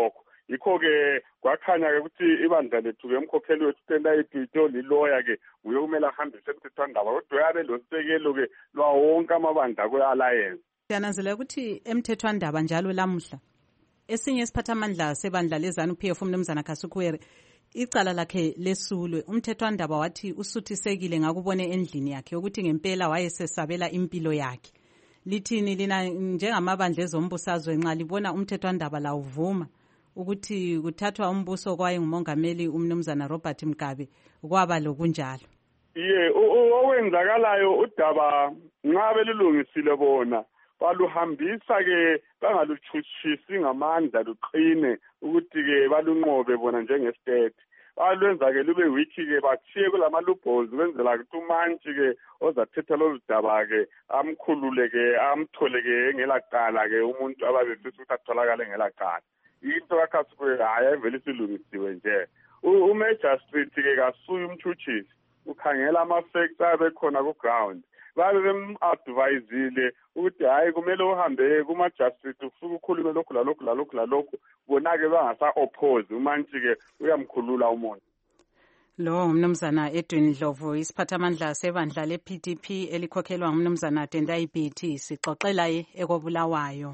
yikho-ke kwakhanya-ke ukuthi ibandla lethu-ke umkhokheli wethu uTendai liloya-ke nguye kumele ahambise emthethwandaba kodwa uyabe losekelo-ke lwawo wonke amabandla kwe-alliance. Siyananzelela ukuthi emthethwandaba njalo lamuhla esinye isiphathamandla sebandla leZANU-PF umnumzana Kasukuwere icala lakhe lesulwe. Umthethwandaba wathi usuthisekile ngakubone endlini yakhe ukuthi ngempela wayesesabela impilo yakhe. Lithini lina njengamabandla ezombusazwe nxa libona umthethwandaba lawuvuma ukuthi kuthathwa umbuso kwaye ngumongameli umnumzana Robert Mugabe kwaba lokunjalo? Okwenzakalayo udaba nxa belulungisile bona baluhambisa-ke bangaluchuchisi ngamandla luqine ukuthi-ke balunqobe bona njengestate. Balwenza-ke lube wiki-ke bathiye kulama loopholes kwenzela ukuthi umantshi-ke ozathetha lolu daba-ke amkhulule-ke amthole-ke engelacala-ke umuntu ababefisa ukuthi atholakale engelacala. Into kaKhasukuwere hayi ayivele isilungisiwe nje. Umagistrate-ke kasuye umtshutshisi ukhangela ama-facts abekhona ku-ground. Babe bem-advisile ukuthi hayi kumele uhambe kuma-justice ufike ukhulume lokhu bona-ke bangasa-oppose umantshi-ke uyamkhulula umuntu. Lo umnumzana Edwin Ndlovu isiphathamandla sebandla le-PDP elikhokhelwa ngumnumzana Tendai Biti sixoxela ekobulawayo.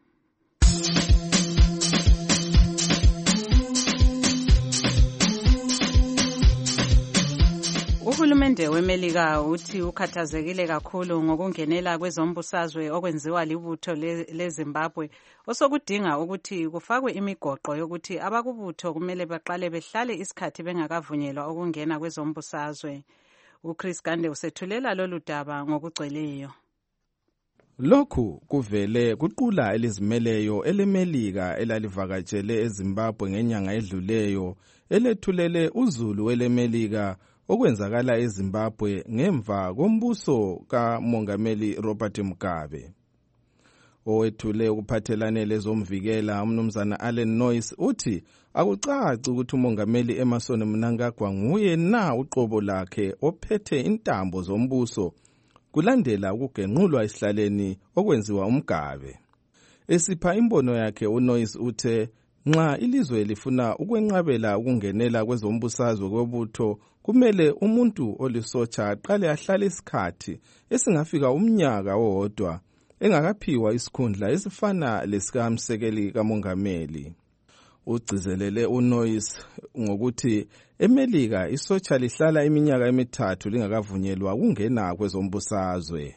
Uhulumende weMelika uthi ukhathazekile kakhulu ngokungenela kwezombusazwe okwenziwa libutho leZimbabwe osokudinga ukuthi kufakwe imigoqo yokuthi abakubutho kumele baqale behlale isikhathi bengakavunyelwa ukungena kwezombusazwe. uChris Gande usethulela lolu daba ngokugcweleyo. Lokhu kuvele kuqula elizimeleyo eleMelika elalivakatshele eZimbabwe ngenyanga edluleyo elethulele uzulu weleMelika okwenzakala eZimbabwe ngemva kombuso kamongameli Robert Mugabe. Owethule ukuphathelane lezomvikela umnumzana Allen Noyce uthi akucaci ukuthi umongameli Emmerson Mnangagwa nguye na uqobo lakhe ophethe intambo zombuso kulandela ukugenqulwa esihlaleni okwenziwa uMgabe. Esipha imbono yakhe uNoyce uthe nxa ilizwe lifuna ukwenqabela ukungenela kwezombusazwe kwebutho kumele umuntu olisotsha aqale ahlale isikhathi esingafika umnyaka owodwa engakaphiwa isikhundla esifana lesikamsekeli kamongameli. Ugcizelele uNoyce ngokuthi eMelika isotsha lihlala iminyaka emithathu lingakavunyelwa ukungena kwezombusazwe.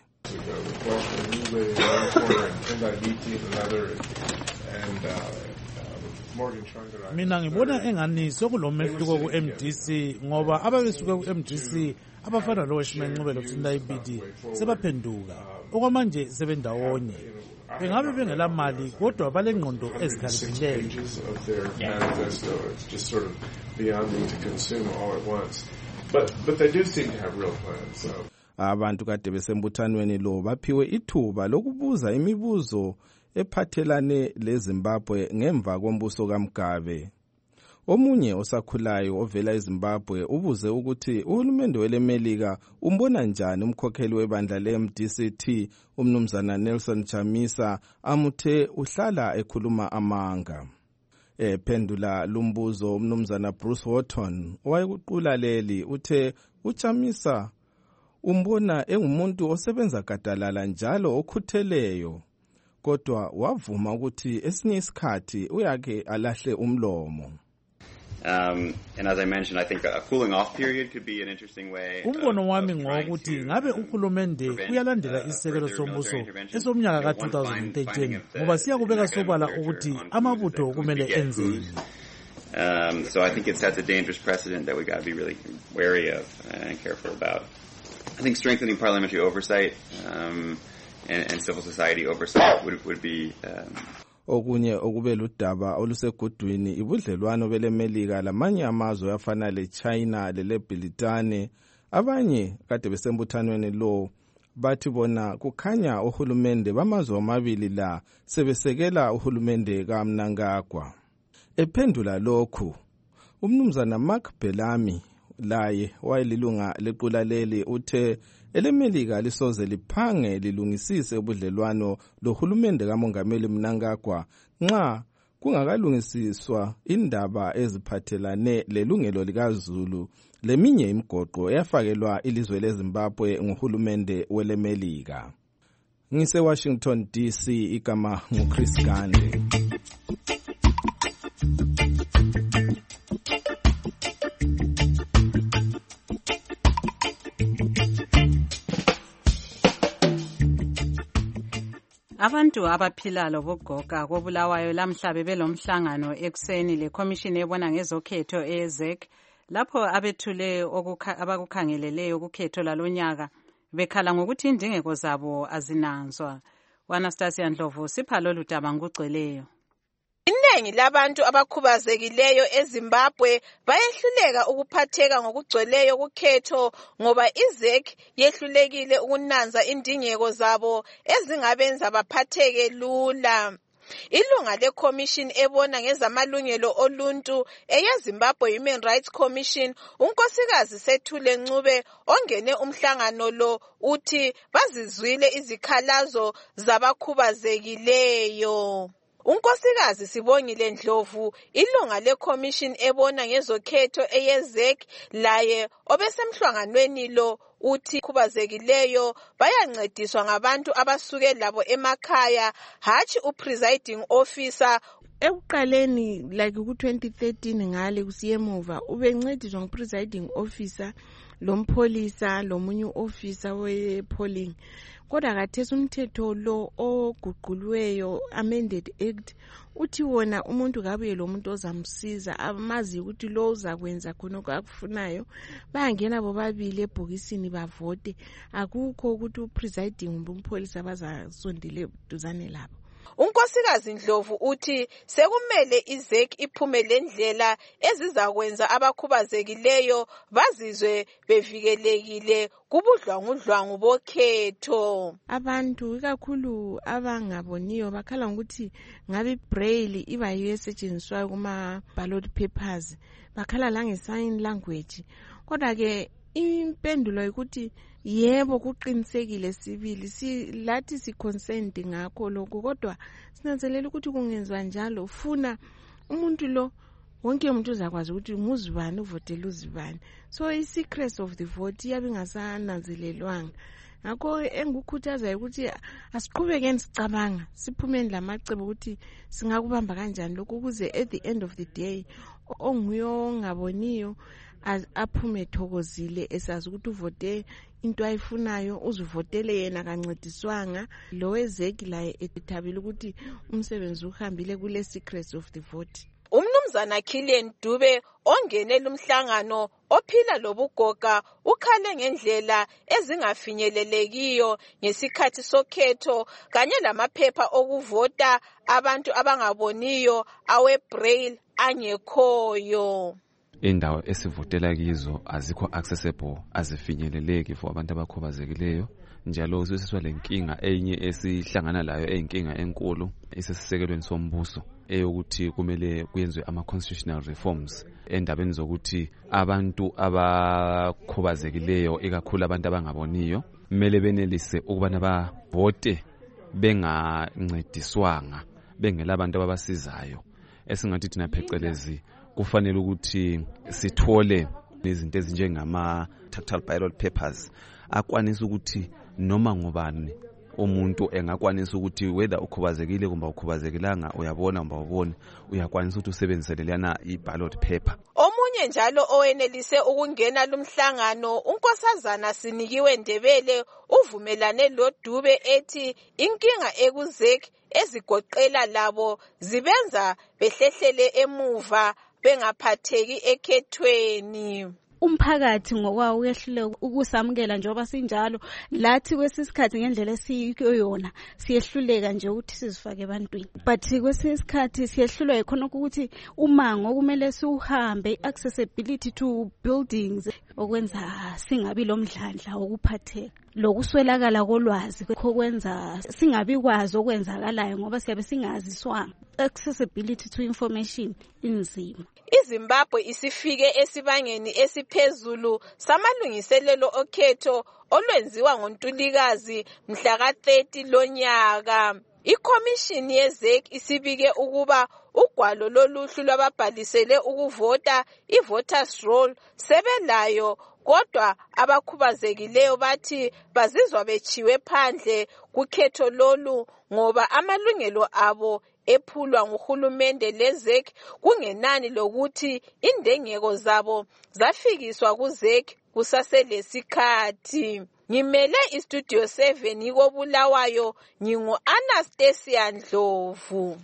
Mina ngibona engani sokulomehluko ku-MDC ngoba ababesuka ku-MDC abafana loWashman Ncube loTendai Biti sebaphenduka okwamanje sebendawonye. Bengabe bengela mali kodwa balengqondo ezikhaliphileyo. Abantu kade besembuthanweni lo baphiwe ithuba lokubuza imibuzo ephathelane leZimbabwe ngemva kombuso kaMgabe. Omunye osakhulayo ovela eZimbabwe ubuze ukuthi uhulumende weleMelika umbona njani umkhokheli webandla le-MDC umnumzana Nelson Chamisa amuthe uhlala ekhuluma amanga. Ephendula lumbuzo umnumzana Bruce Horton owayekuqula leli uthe uChamisa umbona engumuntu osebenza gadalala njalo okhutheleyo kodwa wavuma ukuthi esinye isikhathi uyake alahle umlomo. And as I mentioned, I think a cooling off period could be an interesting way. Umbono wami ngokuthi ngabe uhulumende uyalandela isekelo sombuso esomnyaka ka-2013 ngoba siyakubeka sobala ukuthi amabutho kumele enzeni. So I think it sets a dangerous precedent that we got to be really wary of and careful about. I think strengthening parliamentary oversight and civil society oversight would be okunye okube ludaba olusegudwini ibudlelwano beleMelika lamanye amazwe afana leChina leleBritane. Abanye kade besembuthanweni lo bathi bona kukhanya uhulumende bamazwe amabili la sebesekela uhulumende kaMnangagwa. Ephendula lokhu umnumzana Mark Bellamy laye wayelilunga lequla leli uthe eleMelika lisoze liphange lilungisise ubudlelwano lohulumende kamongameli Mnangagwa nxa kungakalungisiswa indaba eziphathelane lelungelo likaZulu leminye imigoqo eyafakelwa ilizwe leZimbabwe nguhulumende welemelika. Ngise-Washington DC, igama nguChris Gande. Abantu abaphila lobugoga kobulawayo lamhla bebelomhlangano ekuseni lekhomishini ebona ngezokhetho eZEC lapho abethule abakukhangeleleyo ukukhetho lalonyaka bekhala ngokuthi indingeko zabo azinanzwa. Anastasia Ndlovu sipha lolu daba ngokugcweleyo. Iningi labantu abakhubazekileyo eZimbabwe bayehluleka ukuphatheka ngokugcweleyo kukhetho ngoba iZEC yehlulekile ukunanza indingeko zabo ezingabenza baphatheke lula. Ilunga leCommission ebona ngezamalungelo oluntu eyeZimbabwe Human Rights Commission unkosikazi Sethule Ncube ongene umhlangano lo uthi bazizwile izikhalazo zabakhubazekileyo. Unkosikazi Sibongile Ndlovu ilunga leCommission ebona ngezokhetho eyeZEC laye obesemhlanganweni lo uthi khubazekileyo bayancediswa ngabantu abasuke labo emakhaya hatshi upresiding officer. Ekuqaleni like ku-2013 ngale kusiyemuva ubencediswa ngupresiding officer lompholisa lomunye officer we-polling. Kodwa khathesi umthetho lo oguqulweyo amended act uthi wona umuntu kabuye lo muntu ozamsiza amazi ukuthi lo uzakwenza khonokho akufunayo bayangena bobabili ebhokisini bavote akukho ukuthi upresiding umpholisa bazasondele duzane labo. Unkosikazi Ndlovu uthi sekumele iZEC iphume lendlela ezizakwenza abakhubazekileyo bazizwe bevikelekile kubudlwangudlwangu bokhetho. Abantu ikakhulu abangaboniyo bakhala ngokuthi ngabe braille iba yiyo esetshenziswayo kuma ballot papers bakhala lange sign language. Kodwa ke impendulo ukuthi yebo kuqinisekile sibili lathi si consent ngakho lokho kodwa sinanzelela ukuthi kungenziwa njalo funa umuntu lo wonke umuntu uzakwazi ukuthi nguzibani uvotela uzibani so i-secret of the vote iyabe ingasananzelelwanga. Ngakho engikukhuthazayo ukuthi asiqhubekeni sicabanga siphumeni lamacebo ukuthi singakubamba kanjani lokho ukuze at the end of the day onguye ongaboniyo aphume ethokozile esazi ukuthi uvote into ayifunayo uzivotele yena kancediswanga lo weZEC laye ethabile ukuthi umsebenzi uhambile kule secrets of the vote. Umnumzana Kilian Dube ongene lumhlangano ophila lobugoga ukhale ngendlela ezingafinyelelekiyo ngesikhathi sokhetho kanye lamaphepha okuvota abantu abangaboniyo awebraille angekhoyo. Indawo esivotela kizo azikho accessible azifinyeleleki for abantu abakhubazekileyo njalo siswa lenkinga enye esihlangana layo eyinkinga enkulu isesisekelweni sombuso eyokuthi kumele kuyenzwe ama-constitutional reforms endabeni zokuthi abantu abakhubazekileyo ikakhulu abantu abangaboniyo kumele benelise ukubana bavote bengancediswanga bengela abantu ababasizayo esingathi thina phecelezi kufanele ukuthi sithole izinto ezinjengama-tactile ballot papers akwanisa ukuthi noma ngubani umuntu engakwanisa ukuthi whether ukhubazekile kumbe ukhubazekilanga uyabona kumbe awuboni uyakwanisa ukuthi usebenzise leliyana i-ballot paper. Omunye njalo owenelise ukungena lumhlangano unkosazana Sinikiwe Ndebele uvumelane loDube ethi inkinga ekuZEC ezigoqela labo zibenza behlehlele emuva bengaphatheki ekhethweni. Umphakathi ngokwawo uyehluleka ukusamukela njengoba sinjalo lathi kwesisikhathi ngendlela esiyiyona siyehluleka nje ukuthi sizifake ebantwini but kwesisikhathi siyehlulwa ikhona ukuthi umango kumele siuhambe accessibility to buildings okwenza singabi lomdlandla okuphatheka lokuswelakala kolwazi kokwenza singabi kwazi okwenzakalayo ngoba siyabe singaziswanga. Accessibility to information inzima. iZimbabwe isifike esibangeni esiphezulu samalungiselelo okhetho olwenziwa ngoNtulikazi mhla ka-30 lonyaka. ikhomishini yeZEC isibike ukuba ugwalo loluhlu lwababhalisele ukuvota i-voters roll sebelayo, kodwa abakhubazekileyo bathi bazizwa bechiwe phandle kukhetho lolu ngoba amalungelo abo ephulwa nguhulumende leZEC kungenani lokuthi indengeko zabo zafikiswa kuZEC kusaselesikhathi. Ngimele iStudio 7 koBulawayo, ngingu-Anastasia Ndlovu.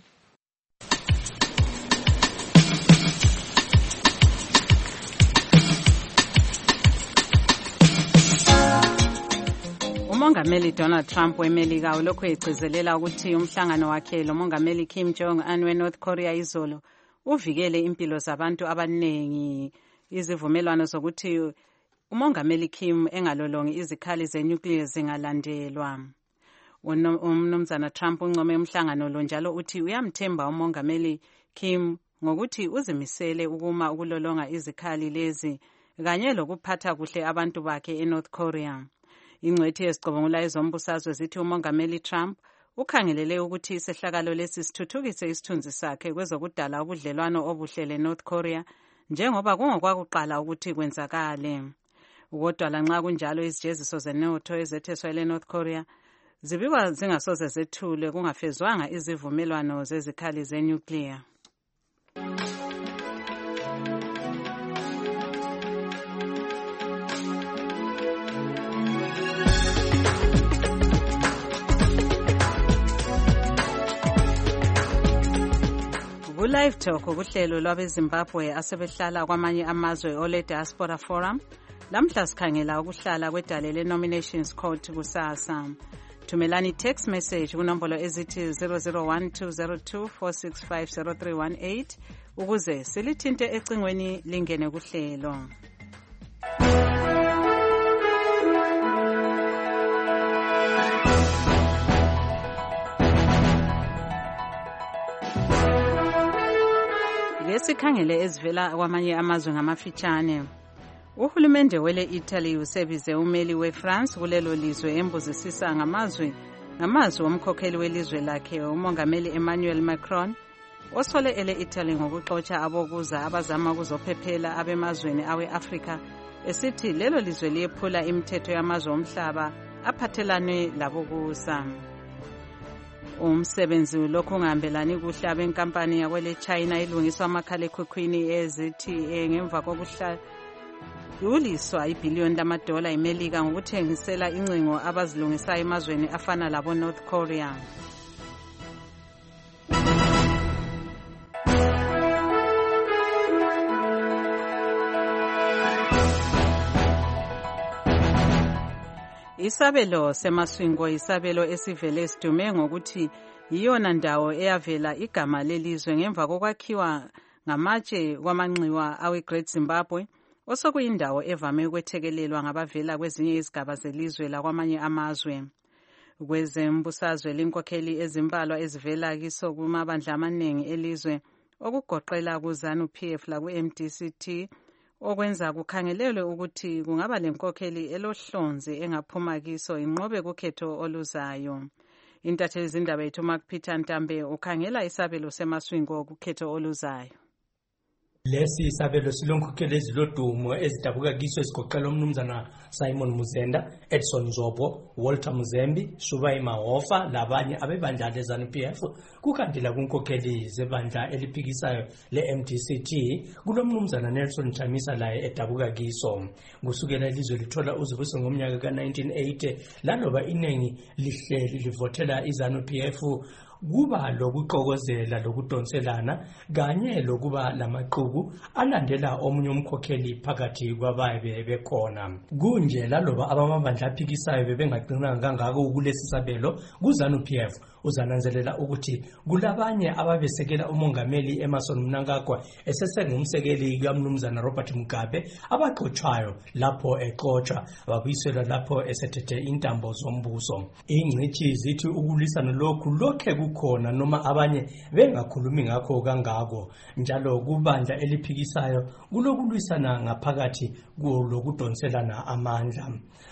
uMongameli Donald Trump weMelika ulokhu egcizelela ukuthi umhlangano wakhe loMongameli Kim Jong-un weNorth Korea izolo uvikele impilo zabantu abaningi. Izivumelwano zokuthi uMongameli Kim engalolongi izikhali zenuclear zingalandelwa. Umnumzana Trump uncome umhlangano lo njalo uthi uyamthemba uMongameli Kim ngokuthi uzimisele ukuma ukulolonga izikhali lezi kanye lokuphatha kuhle abantu bakhe eNorth Korea. Ingcwethi yezicubungula ezombusazwe zithi uMongameli Trump ukhangelele ukuthi isehlakalo lesi sithuthukise isithunzi sakhe kwezokudala ubudlelwano obuhle leNorth Korea njengoba kungokwakuqala ukuthi kwenzakale. Kodwa lanxa kunjalo izijeziso zenotho ezetheswa leNorth Korea zibikwa zingasoze zethule kungafezwanga izivumelwano zezikhali zenuclear. Live Talk uhlelo lwabeZimbabwe asebehlala kwamanye amazwe ole Diaspora Forum lamhla sikhangela ukuhlala kwedale le-Nominations Court kusasa. Thumelani text message kunombolo ezithi 0012024650318 ukuze silithinte ecingweni lingene kuhlelo. Sikhangele ezivela kwamanye amazwe ngamafitshane. Uhulumende wele Italy usebize umeli weFrance kulelo lizwe embuzisisa ngamazwi omkhokheli welizwe lakhe uMongameli Emmanuel Macron osole ele Italy ngokuxotsha abokuza abazama ukuzophephela abemazweni awe-Afrika esithi lelo lizwe liyephula imithetho yamazwe omhlaba aphathelane labokusa. Umsebenzi lokhu ungahambelani kuhle abenkampani yakwele China ilungiswa amakhalekhukhwini ezithi ngemva kokuhluliswa $1 billion eMelika ngokuthengisela incingo abazilungisa emazweni afana labo North Korea. Isabelo semaswingo isabelo esivele sidume ngokuthi yiyona ndawo eyavela igama lelizwe ngemva kokwakhiwa ngamatshe kwamanxiwa awe-Great Zimbabwe osokuyindawo evame ukwethekelelwa ngabavela kwezinye izigaba zelizwe lakwamanye amazwe. Kwezembusazwe linkokheli ezimbalwa ezivela kiso kumabandla amaningi elizwe okugoqela kuZANU-PF laku-MDCT okwenza kukhangelelwe ukuthi kungaba lenkokheli elohlonze engaphuma kiso inqobe kukhetho oluzayo. Intatheli zindaba yethu Mark Peter Ntambe ukhangela isabelo semaswingo kukhetho oluzayo. Lesi isabelo silonkokheli ezilodumo ezidabuka kiso esigoqela umnumzana Simon Muzenda, Edson Zobo, Walter Muzembi, Shubai Mahofa labanye abebandla leZANU-PF kukandila kunkokheli zebandla eliphikisayo le-MDCT kulomnumzana Nelson Chamisa laye edabuka kiso. Kusukela ilizwe lithola uzibuso ngomnyaka ka-1980 laloba inengi lihleli livotela iZANU-PF kuba lokuxokozela lokudonselana kanye lokuba lamaqhubu alandela omunye umkhokheli phakathi kwababe bekhona. Kunje laloba abamabandla aphikisayo bebengaqinanga kangako kulesi sabelo kuZANU-PF uzananzelela ukuthi kulabanye ababesekela umongameli Emmerson Mnangagwa esesengumsekeli kaMnumzana Robert Mugabe abaxotshwayo lapho exotshwa babuyiselwa lapho esethethe intambo zombuso. Ingcithi zithi ukulwisana lokhu lokhe kukhona noma abanye bengakhulumi ngakho kangako njalo kubandla eliphikisayo kulokulwisana ngaphakathi lokudonselana amandla.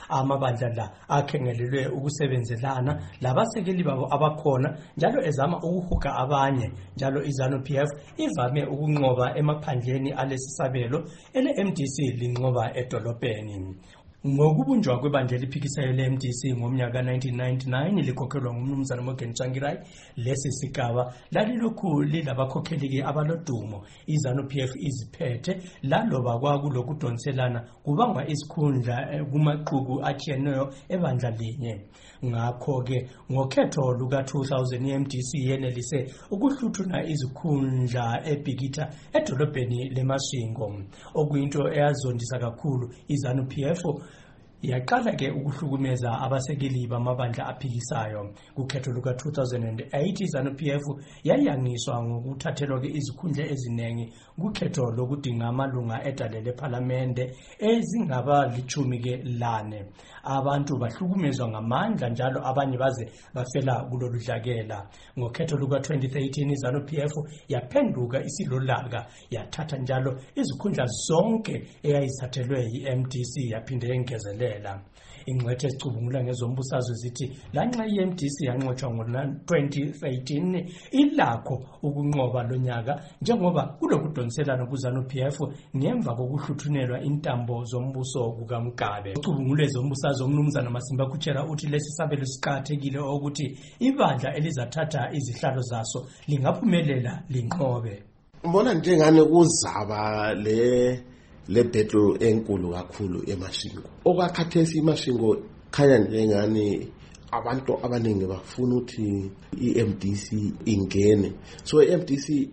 amabandla la akhengelelwe ukusebenzelana labasekeli babo abakhona njalo ezama ukuhuga abanye. Njalo iZANU-PF ivame ukunqoba emaphandleni alesisabelo ele-MDC linqoba edolobheni. Ngokubunjwa kwebandla eliphikisayo le-MDC ngomnyaka 1999 likhokhelwa ngumnumzana Morgan Tsvangirai, lesi sigaba lalilokhu lilabakhokheli abalodumo iZANU-PF iziphethe laloba kwakulokudonselana kubangwa isikhundla kumaqhubu atshiyeneyo ebandla linye. Ngakho-ke ngokhetho luka-2000 i-MDC yenelise ukuhluthuna izikhundla ebhikitha edolobheni leMasvingo, okuyinto eyazondisa kakhulu iZANU-PF yaqala-ke ukuhlukumeza abasekeli bamabandla aphikisayo. Kukhetho luka-2008 iZANU-PF yayangiswa ngokuthathelwa-ke izikhundla eziningi kukhetho lokudinga amalunga edale lephalamende ezingaba 14. Abantu bahlukumezwa ngamandla njalo abanye baze bafela kulolu dlakela. Ngokhetho luka-2013 iZANU-PF yaphenduka isilolaka yathatha njalo izikhundla zonke eyayizithathelwe i-MDC yaphinde yengezelela. Ingcwethe ezicubungula ngezombusazwe zithi lanxa i-MDC yanqotshwa ngo-2013 ilakho ukunqoba lonyaka njengoba kulokudonselana kuZANU-PF ngemva kokuhluthunelwa intambo zombuso kukaMugabe. Ucubungule ezombusazwe umnumzana Masimba Kuchera uthi lesi sabelo siqakathekile ukuthi ibandla elizathatha izihlalo zaso lingaphumelela linqobe. Mbona njengane kuzaba le battle enkulu kakhulu eMasvingo. Okwakhathesi iMasvingo khanya njengani abantu abaningi bafuna ukuthi iMDC ingene. So iMDC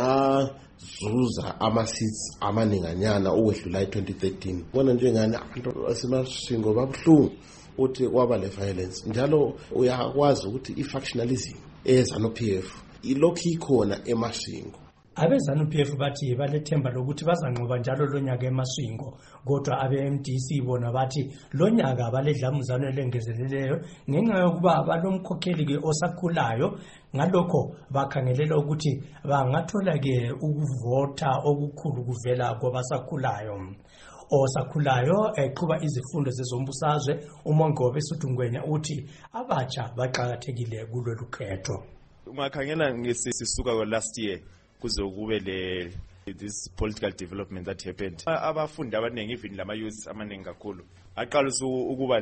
ingazuza ama-seats amaninganyana ukwedlula i-2013. Bona njengani abantu baseMasvingo babuhlungu ukuthi kwaba le violence. Njalo uyakwazi ukuthi i-factionalism eZANU-PF ilokhu ikhona eMasvingo. AbeZANU-PF bathi balethemba lokuthi bazanqoba njalo lonyaka eMasvingo, kodwa abe-MDC bona bathi lonyaka baledlamuzano elengezeleleyo ngenxa yokuba balomkhokheli-ke osakhulayo. Ngalokho bakhangelela ukuthi bangathola-ke ukuvota okukhulu kuvela kwabasakhulayo. Osakhulayo eqhuba izifundo zezombusazwe uMongobe Sudungwenya uthi abatsha baqakathekile kulolu khetho. Ungakhangela ngesisuka last year kuze kube this political development that happened, abafundi abaningi even lama youth amaningi kakhulu aqalisa ukuba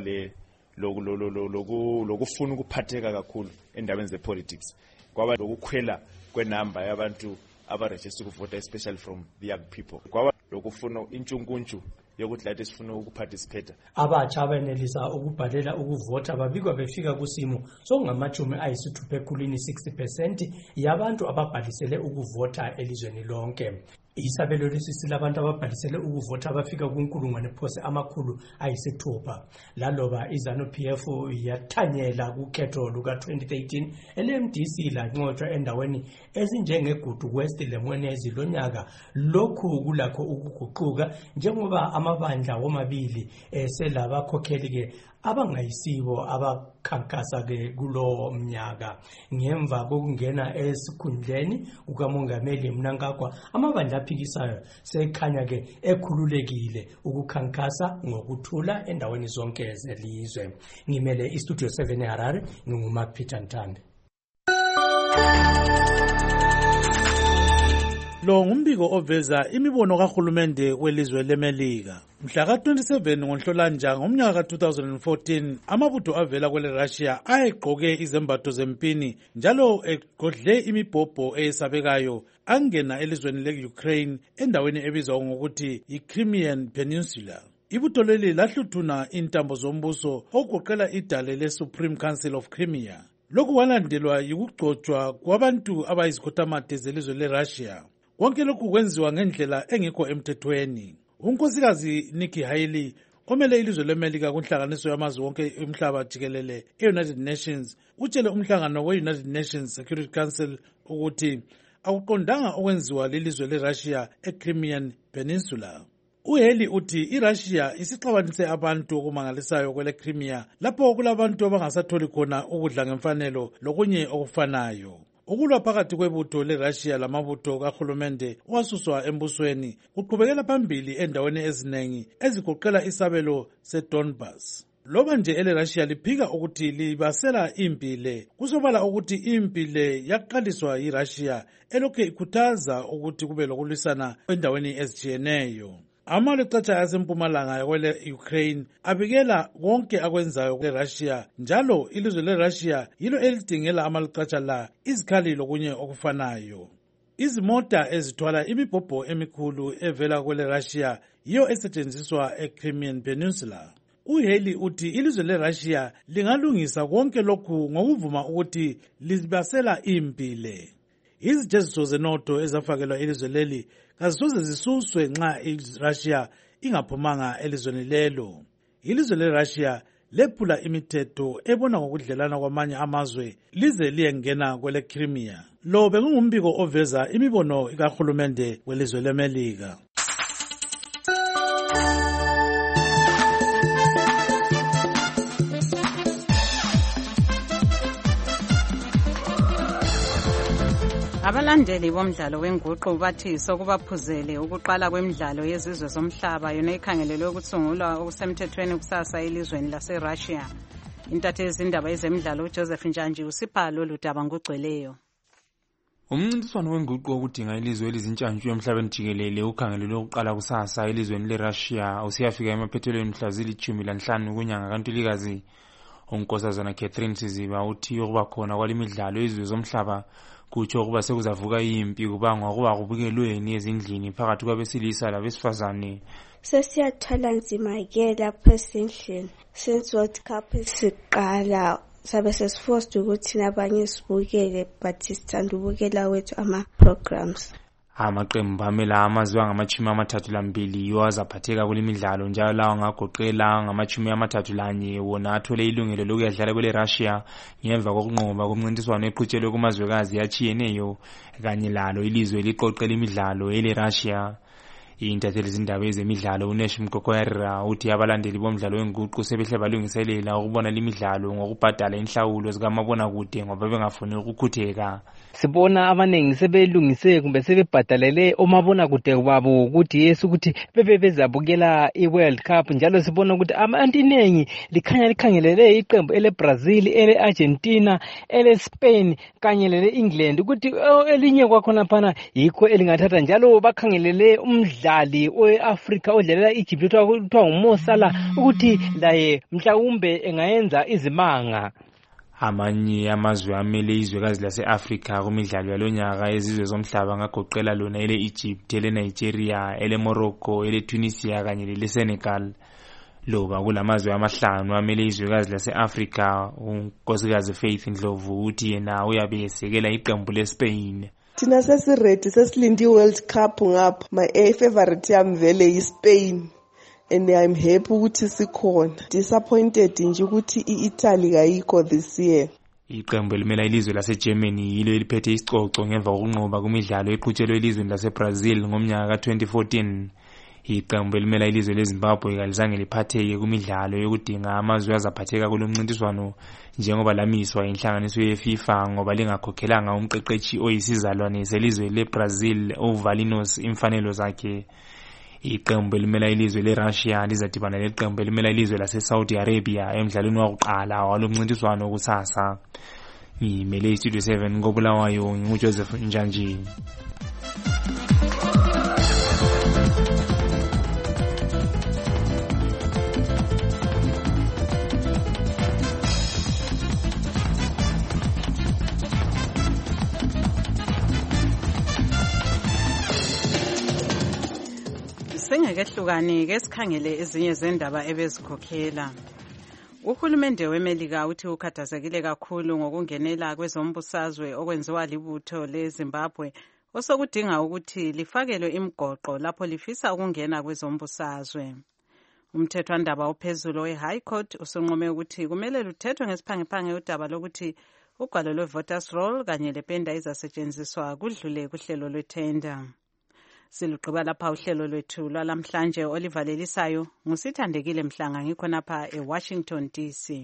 lokufuna ukuphatheka kakhulu endabeni ze-politics, kwaba lokukhwela kwenamba yabantu abaregister ukuvota, especially from the young people, kwaba lokufuna intshunkuntshu yokuthi lathi sifuna ukuparticipate. Abatsha abenelisa ukubhalela ukuvota babikwa befika kusimo sokungamachumi ayisithupha ekhulwini 60% yabantu ababhalisele ukuvota elizweni lonke. Isabelo lesi silabantu ababhalisele ukuvota abafika kunkulungwane phose amakhulu ayisithupha. Laloba iZANU-PF yathanyela kukhetho luka-2013 ele-MDC lanqotshwa endaweni ezinjengeGudu West leMwenezi lonyaka, lokhu kulakho ukuguquka njengoba amabandla womabili selabakhokheli-ke abangayisibo abakhankasa-ke kulo mnyaka. Ngemva kokungena esikhundleni kukamongameli Mnangagwa, amabandla aphikisayo sekhanya-ke ekhululekile ukukhankasa ngokuthula endaweni zonke zelizwe. Ngimele iStudio 7 eHarare, nginguMark Peter Ntande. Lo ngumbiko oveza imibono kahulumende welizwe leMelika. Mhla ka-27 ngoNhlolanja ngomnyaka ka-2014 amabutho avela kwele Russia ayegqoke izembatho zempini njalo egodle imibhobho eyesabekayo angena elizweni le-Ukraine endaweni ebizwa ngokuthi i-Crimean Peninsula. Ibutho leli lahluthuna intambo zombuso okugoqela idale le-Supreme Council of Crimea. Lokhu kwalandelwa yikugcotshwa kwabantu abayizikhothamade zelizwe le-Russia. Konke lokhu kwenziwa ngendlela engekho emthethweni. Unkosikazi Nikki Haley omele ilizwe leMelika kunhlanganiso yamazwe wonke emhlaba jikelele e-United Nations utshele umhlangano we-United Nations Security Council ukuthi akuqondanga okwenziwa lilizwe le-Russia e-Crimean Peninsula. Uhaley uthi iRussia isixabanise abantu okumangalisayo kwele Crimea lapho kulabantu abangasatholi khona ukudla ngemfanelo lokunye okufanayo. Ukulwa phakathi kwebutho leRussia lamabutho kahulumende owasuswa embusweni kuqhubekela phambili endaweni eziningi ezigoqela isabelo seDonbas. loba nje eleRussia liphika ukuthi libasela impi le, kusobala ukuthi impi le yaqaliswa yiRussia elokhu ikhuthaza ukuthi kube lokulwisana endaweni ezijiyeneyo. Amaleqatsha asempumalanga kwele Ukraine abikela konke akwenzayo kweRussia, njalo ilizwe leRussia yilo elidingela amaleqatsha la izikhali lokunye okufanayo. Izimota ezithwala imibhobho emikhulu evela kweleRussia yiyo esetshenziswa eCrimean Peninsula. uHaley uthi ilizwe leRussia lingalungisa konke lokhu ngokuvuma ukuthi libasela impi le. Izijeziso zenotho ezafakelwa ilizwe leli kazisoze zisuswe nxa iRussia ingaphumanga elizweni lelo. Ilizwe leRussia lephula imithetho ebona ngokudlelana kwamanye amazwe lize liyengena kwele Crimea. Lo bengumbiko oveza imibono kahulumende welizwe leMelika. Abalandeli bomdlalo wenguqu bathi sokubaphuzele ukuqala kwemidlalo yezizwe zomhlaba yona ikhangelelwe ukuthungulwa okusemthethweni kusasa elizweni laseRussia. Intatheli yezindaba ezemidlalo uJoseph Njanji usipha lolu daba ngogcweleyo. Umncintiswano wenguqu okudinga ilizwe elizintshantshu emhlabeni jikelele ukhangelelwe ukuqala kusasa elizweni leRussia usiyafika emaphethelweni mhla zili-15 kunyanga kaNtulikazi. Unkosazana Catherine Siziba uthi ukuba khona kwalemidlalo izwe zomhlaba kutsho ukuba sekuzavuka impi kubangwa kuba kubukelweni ezindlini phakathi kwabesilisa labesifazane. Sesiyathwala nzima ke lapho esendlini since World Cup siqala sabe sesiforced ukuthi nabanye sibukele but sithanda ubukela wethu ama-programs. Amaqembu amela amazwe angama-32 yiwo azaphatheka kule midlalo njalo lawo ngagoqela angama-31 wona athole ilungelo lokuyadlala kweleRussia ngemva kokunqoba komncintiswano eqhutshelwe kumazwekazi atshiyeneyo kanye lalo ilizwe liqoqela imidlalo eleRussia. Intatheli zindaba ezemidlalo uNesh Mkokoyarira uthi abalandeli bomdlalo wenguqu sebehle balungiselela ukubona limidlalo ngokubhadala inhlawulo zikamabonakude ngoba bengafuni ukukhutheka. Sibona abanengi sebelungise kumbe sebebhadalele omabonakude babo ukuthi yesu ukuthi bebe bezabukela iWorld Cup, njalo sibona ukuthi abantu inengi likhanya likhangelele iqembu eleBrazil, eleArgentina, eleSpain kanye leleEngland ukuthi elinye kwakhona phana yikho elingathatha, njalo bakhangelele umdlali oweAfrica odlalela iEgypt kuthiwa nguMo Salah ukuthi laye mhlawumbe engayenza izimanga. Amanye amazwe amele izwekazi lase-Afrika kumidlalo yalonyaka ezizwe zomhlaba ngagoqela lona ele-Egypt, ele-Nigeria, ele-Morocco, ele-Tunisia kanye lele-Senegal. Loba kulamazwe amahlanu amele izwekazi lase-Afrika, unkosikazi Faith Ndlovu uthi yena uyabe esekela iqembu leSpain. Thina sesiredi sesilinde iWorld Cup ngapha. My favorite yami vele yiSpain. And I'm happy ukuthi sikhona. Disappointed nje ukuthi iItaly kayikho this year. Iqembu elimela ilizwe laseGermany yilo eliphethe isicoco ngemva kokunqoba kumidlalo eqhutshelwe elizweni laseBrazil ngomnyaka ka-2014. Iqembu elimela ilizwe leZimbabwe kalizange liphatheke kumidlalo yokudinga amazwe azaphatheka kulomncintiswano njengoba lamiswa inhlanganiso yeFIFA ngoba lingakhokhelanga umqeqeshi oyisizalwane selizwe leBrazil uValinos imfanelo zakhe. Iqembu elimela ilizwe leRussia lizadibana leqembu elimela ilizwe laseSaudi Arabia emdlalweni wokuqala walomncintiswano kusasa. Ngimele iStudio 7 ngobulawayo nguJoseph Njanji. Sengekehlukani ke sikhangele ezinye zendaba ebezikhokhela. Uhulumende weMelika uthi ukhathazekile kakhulu ngokungenela kwezombusazwe okwenziwa libutho leZimbabwe osokudinga ukuthi lifakelwe imigoqo lapho lifisa ukungena kwezombusazwe. Umthethwandaba ophezulu weHigh Court usunqume ukuthi kumele luthethwe ngesiphangiphange udaba lokuthi ugwalo lwe-voters roll kanye lependa izasetshenziswa kudlule kuhlelo lwethenda. Siluqhiba lapha uhlelo lwethu lwalamhlanje olivalelisayo ngusithandekile Mhlanga ngikhonapha eWashington DC.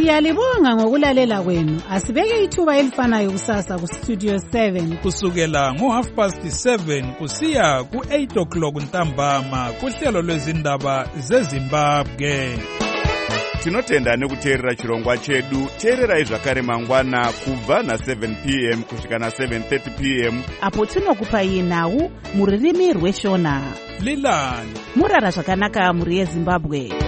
Siyalibonga ngokulalela kwenu. Asibeke ithuba elifanayo kusasa ku Studio 7 kusukela ngo7:30 kusiya ku8:00 ntambama kuhlelo lwezindaba zeZimbabwe. Tinotenda nekuteerera chirongwa chedu. Teererai zvakare mangwana kubva na7 p.m. kusvika na7:30 p.m. apo tinokupai nhau mururimi rweshona. Lilani murara zvakanaka muri yeZimbabwe.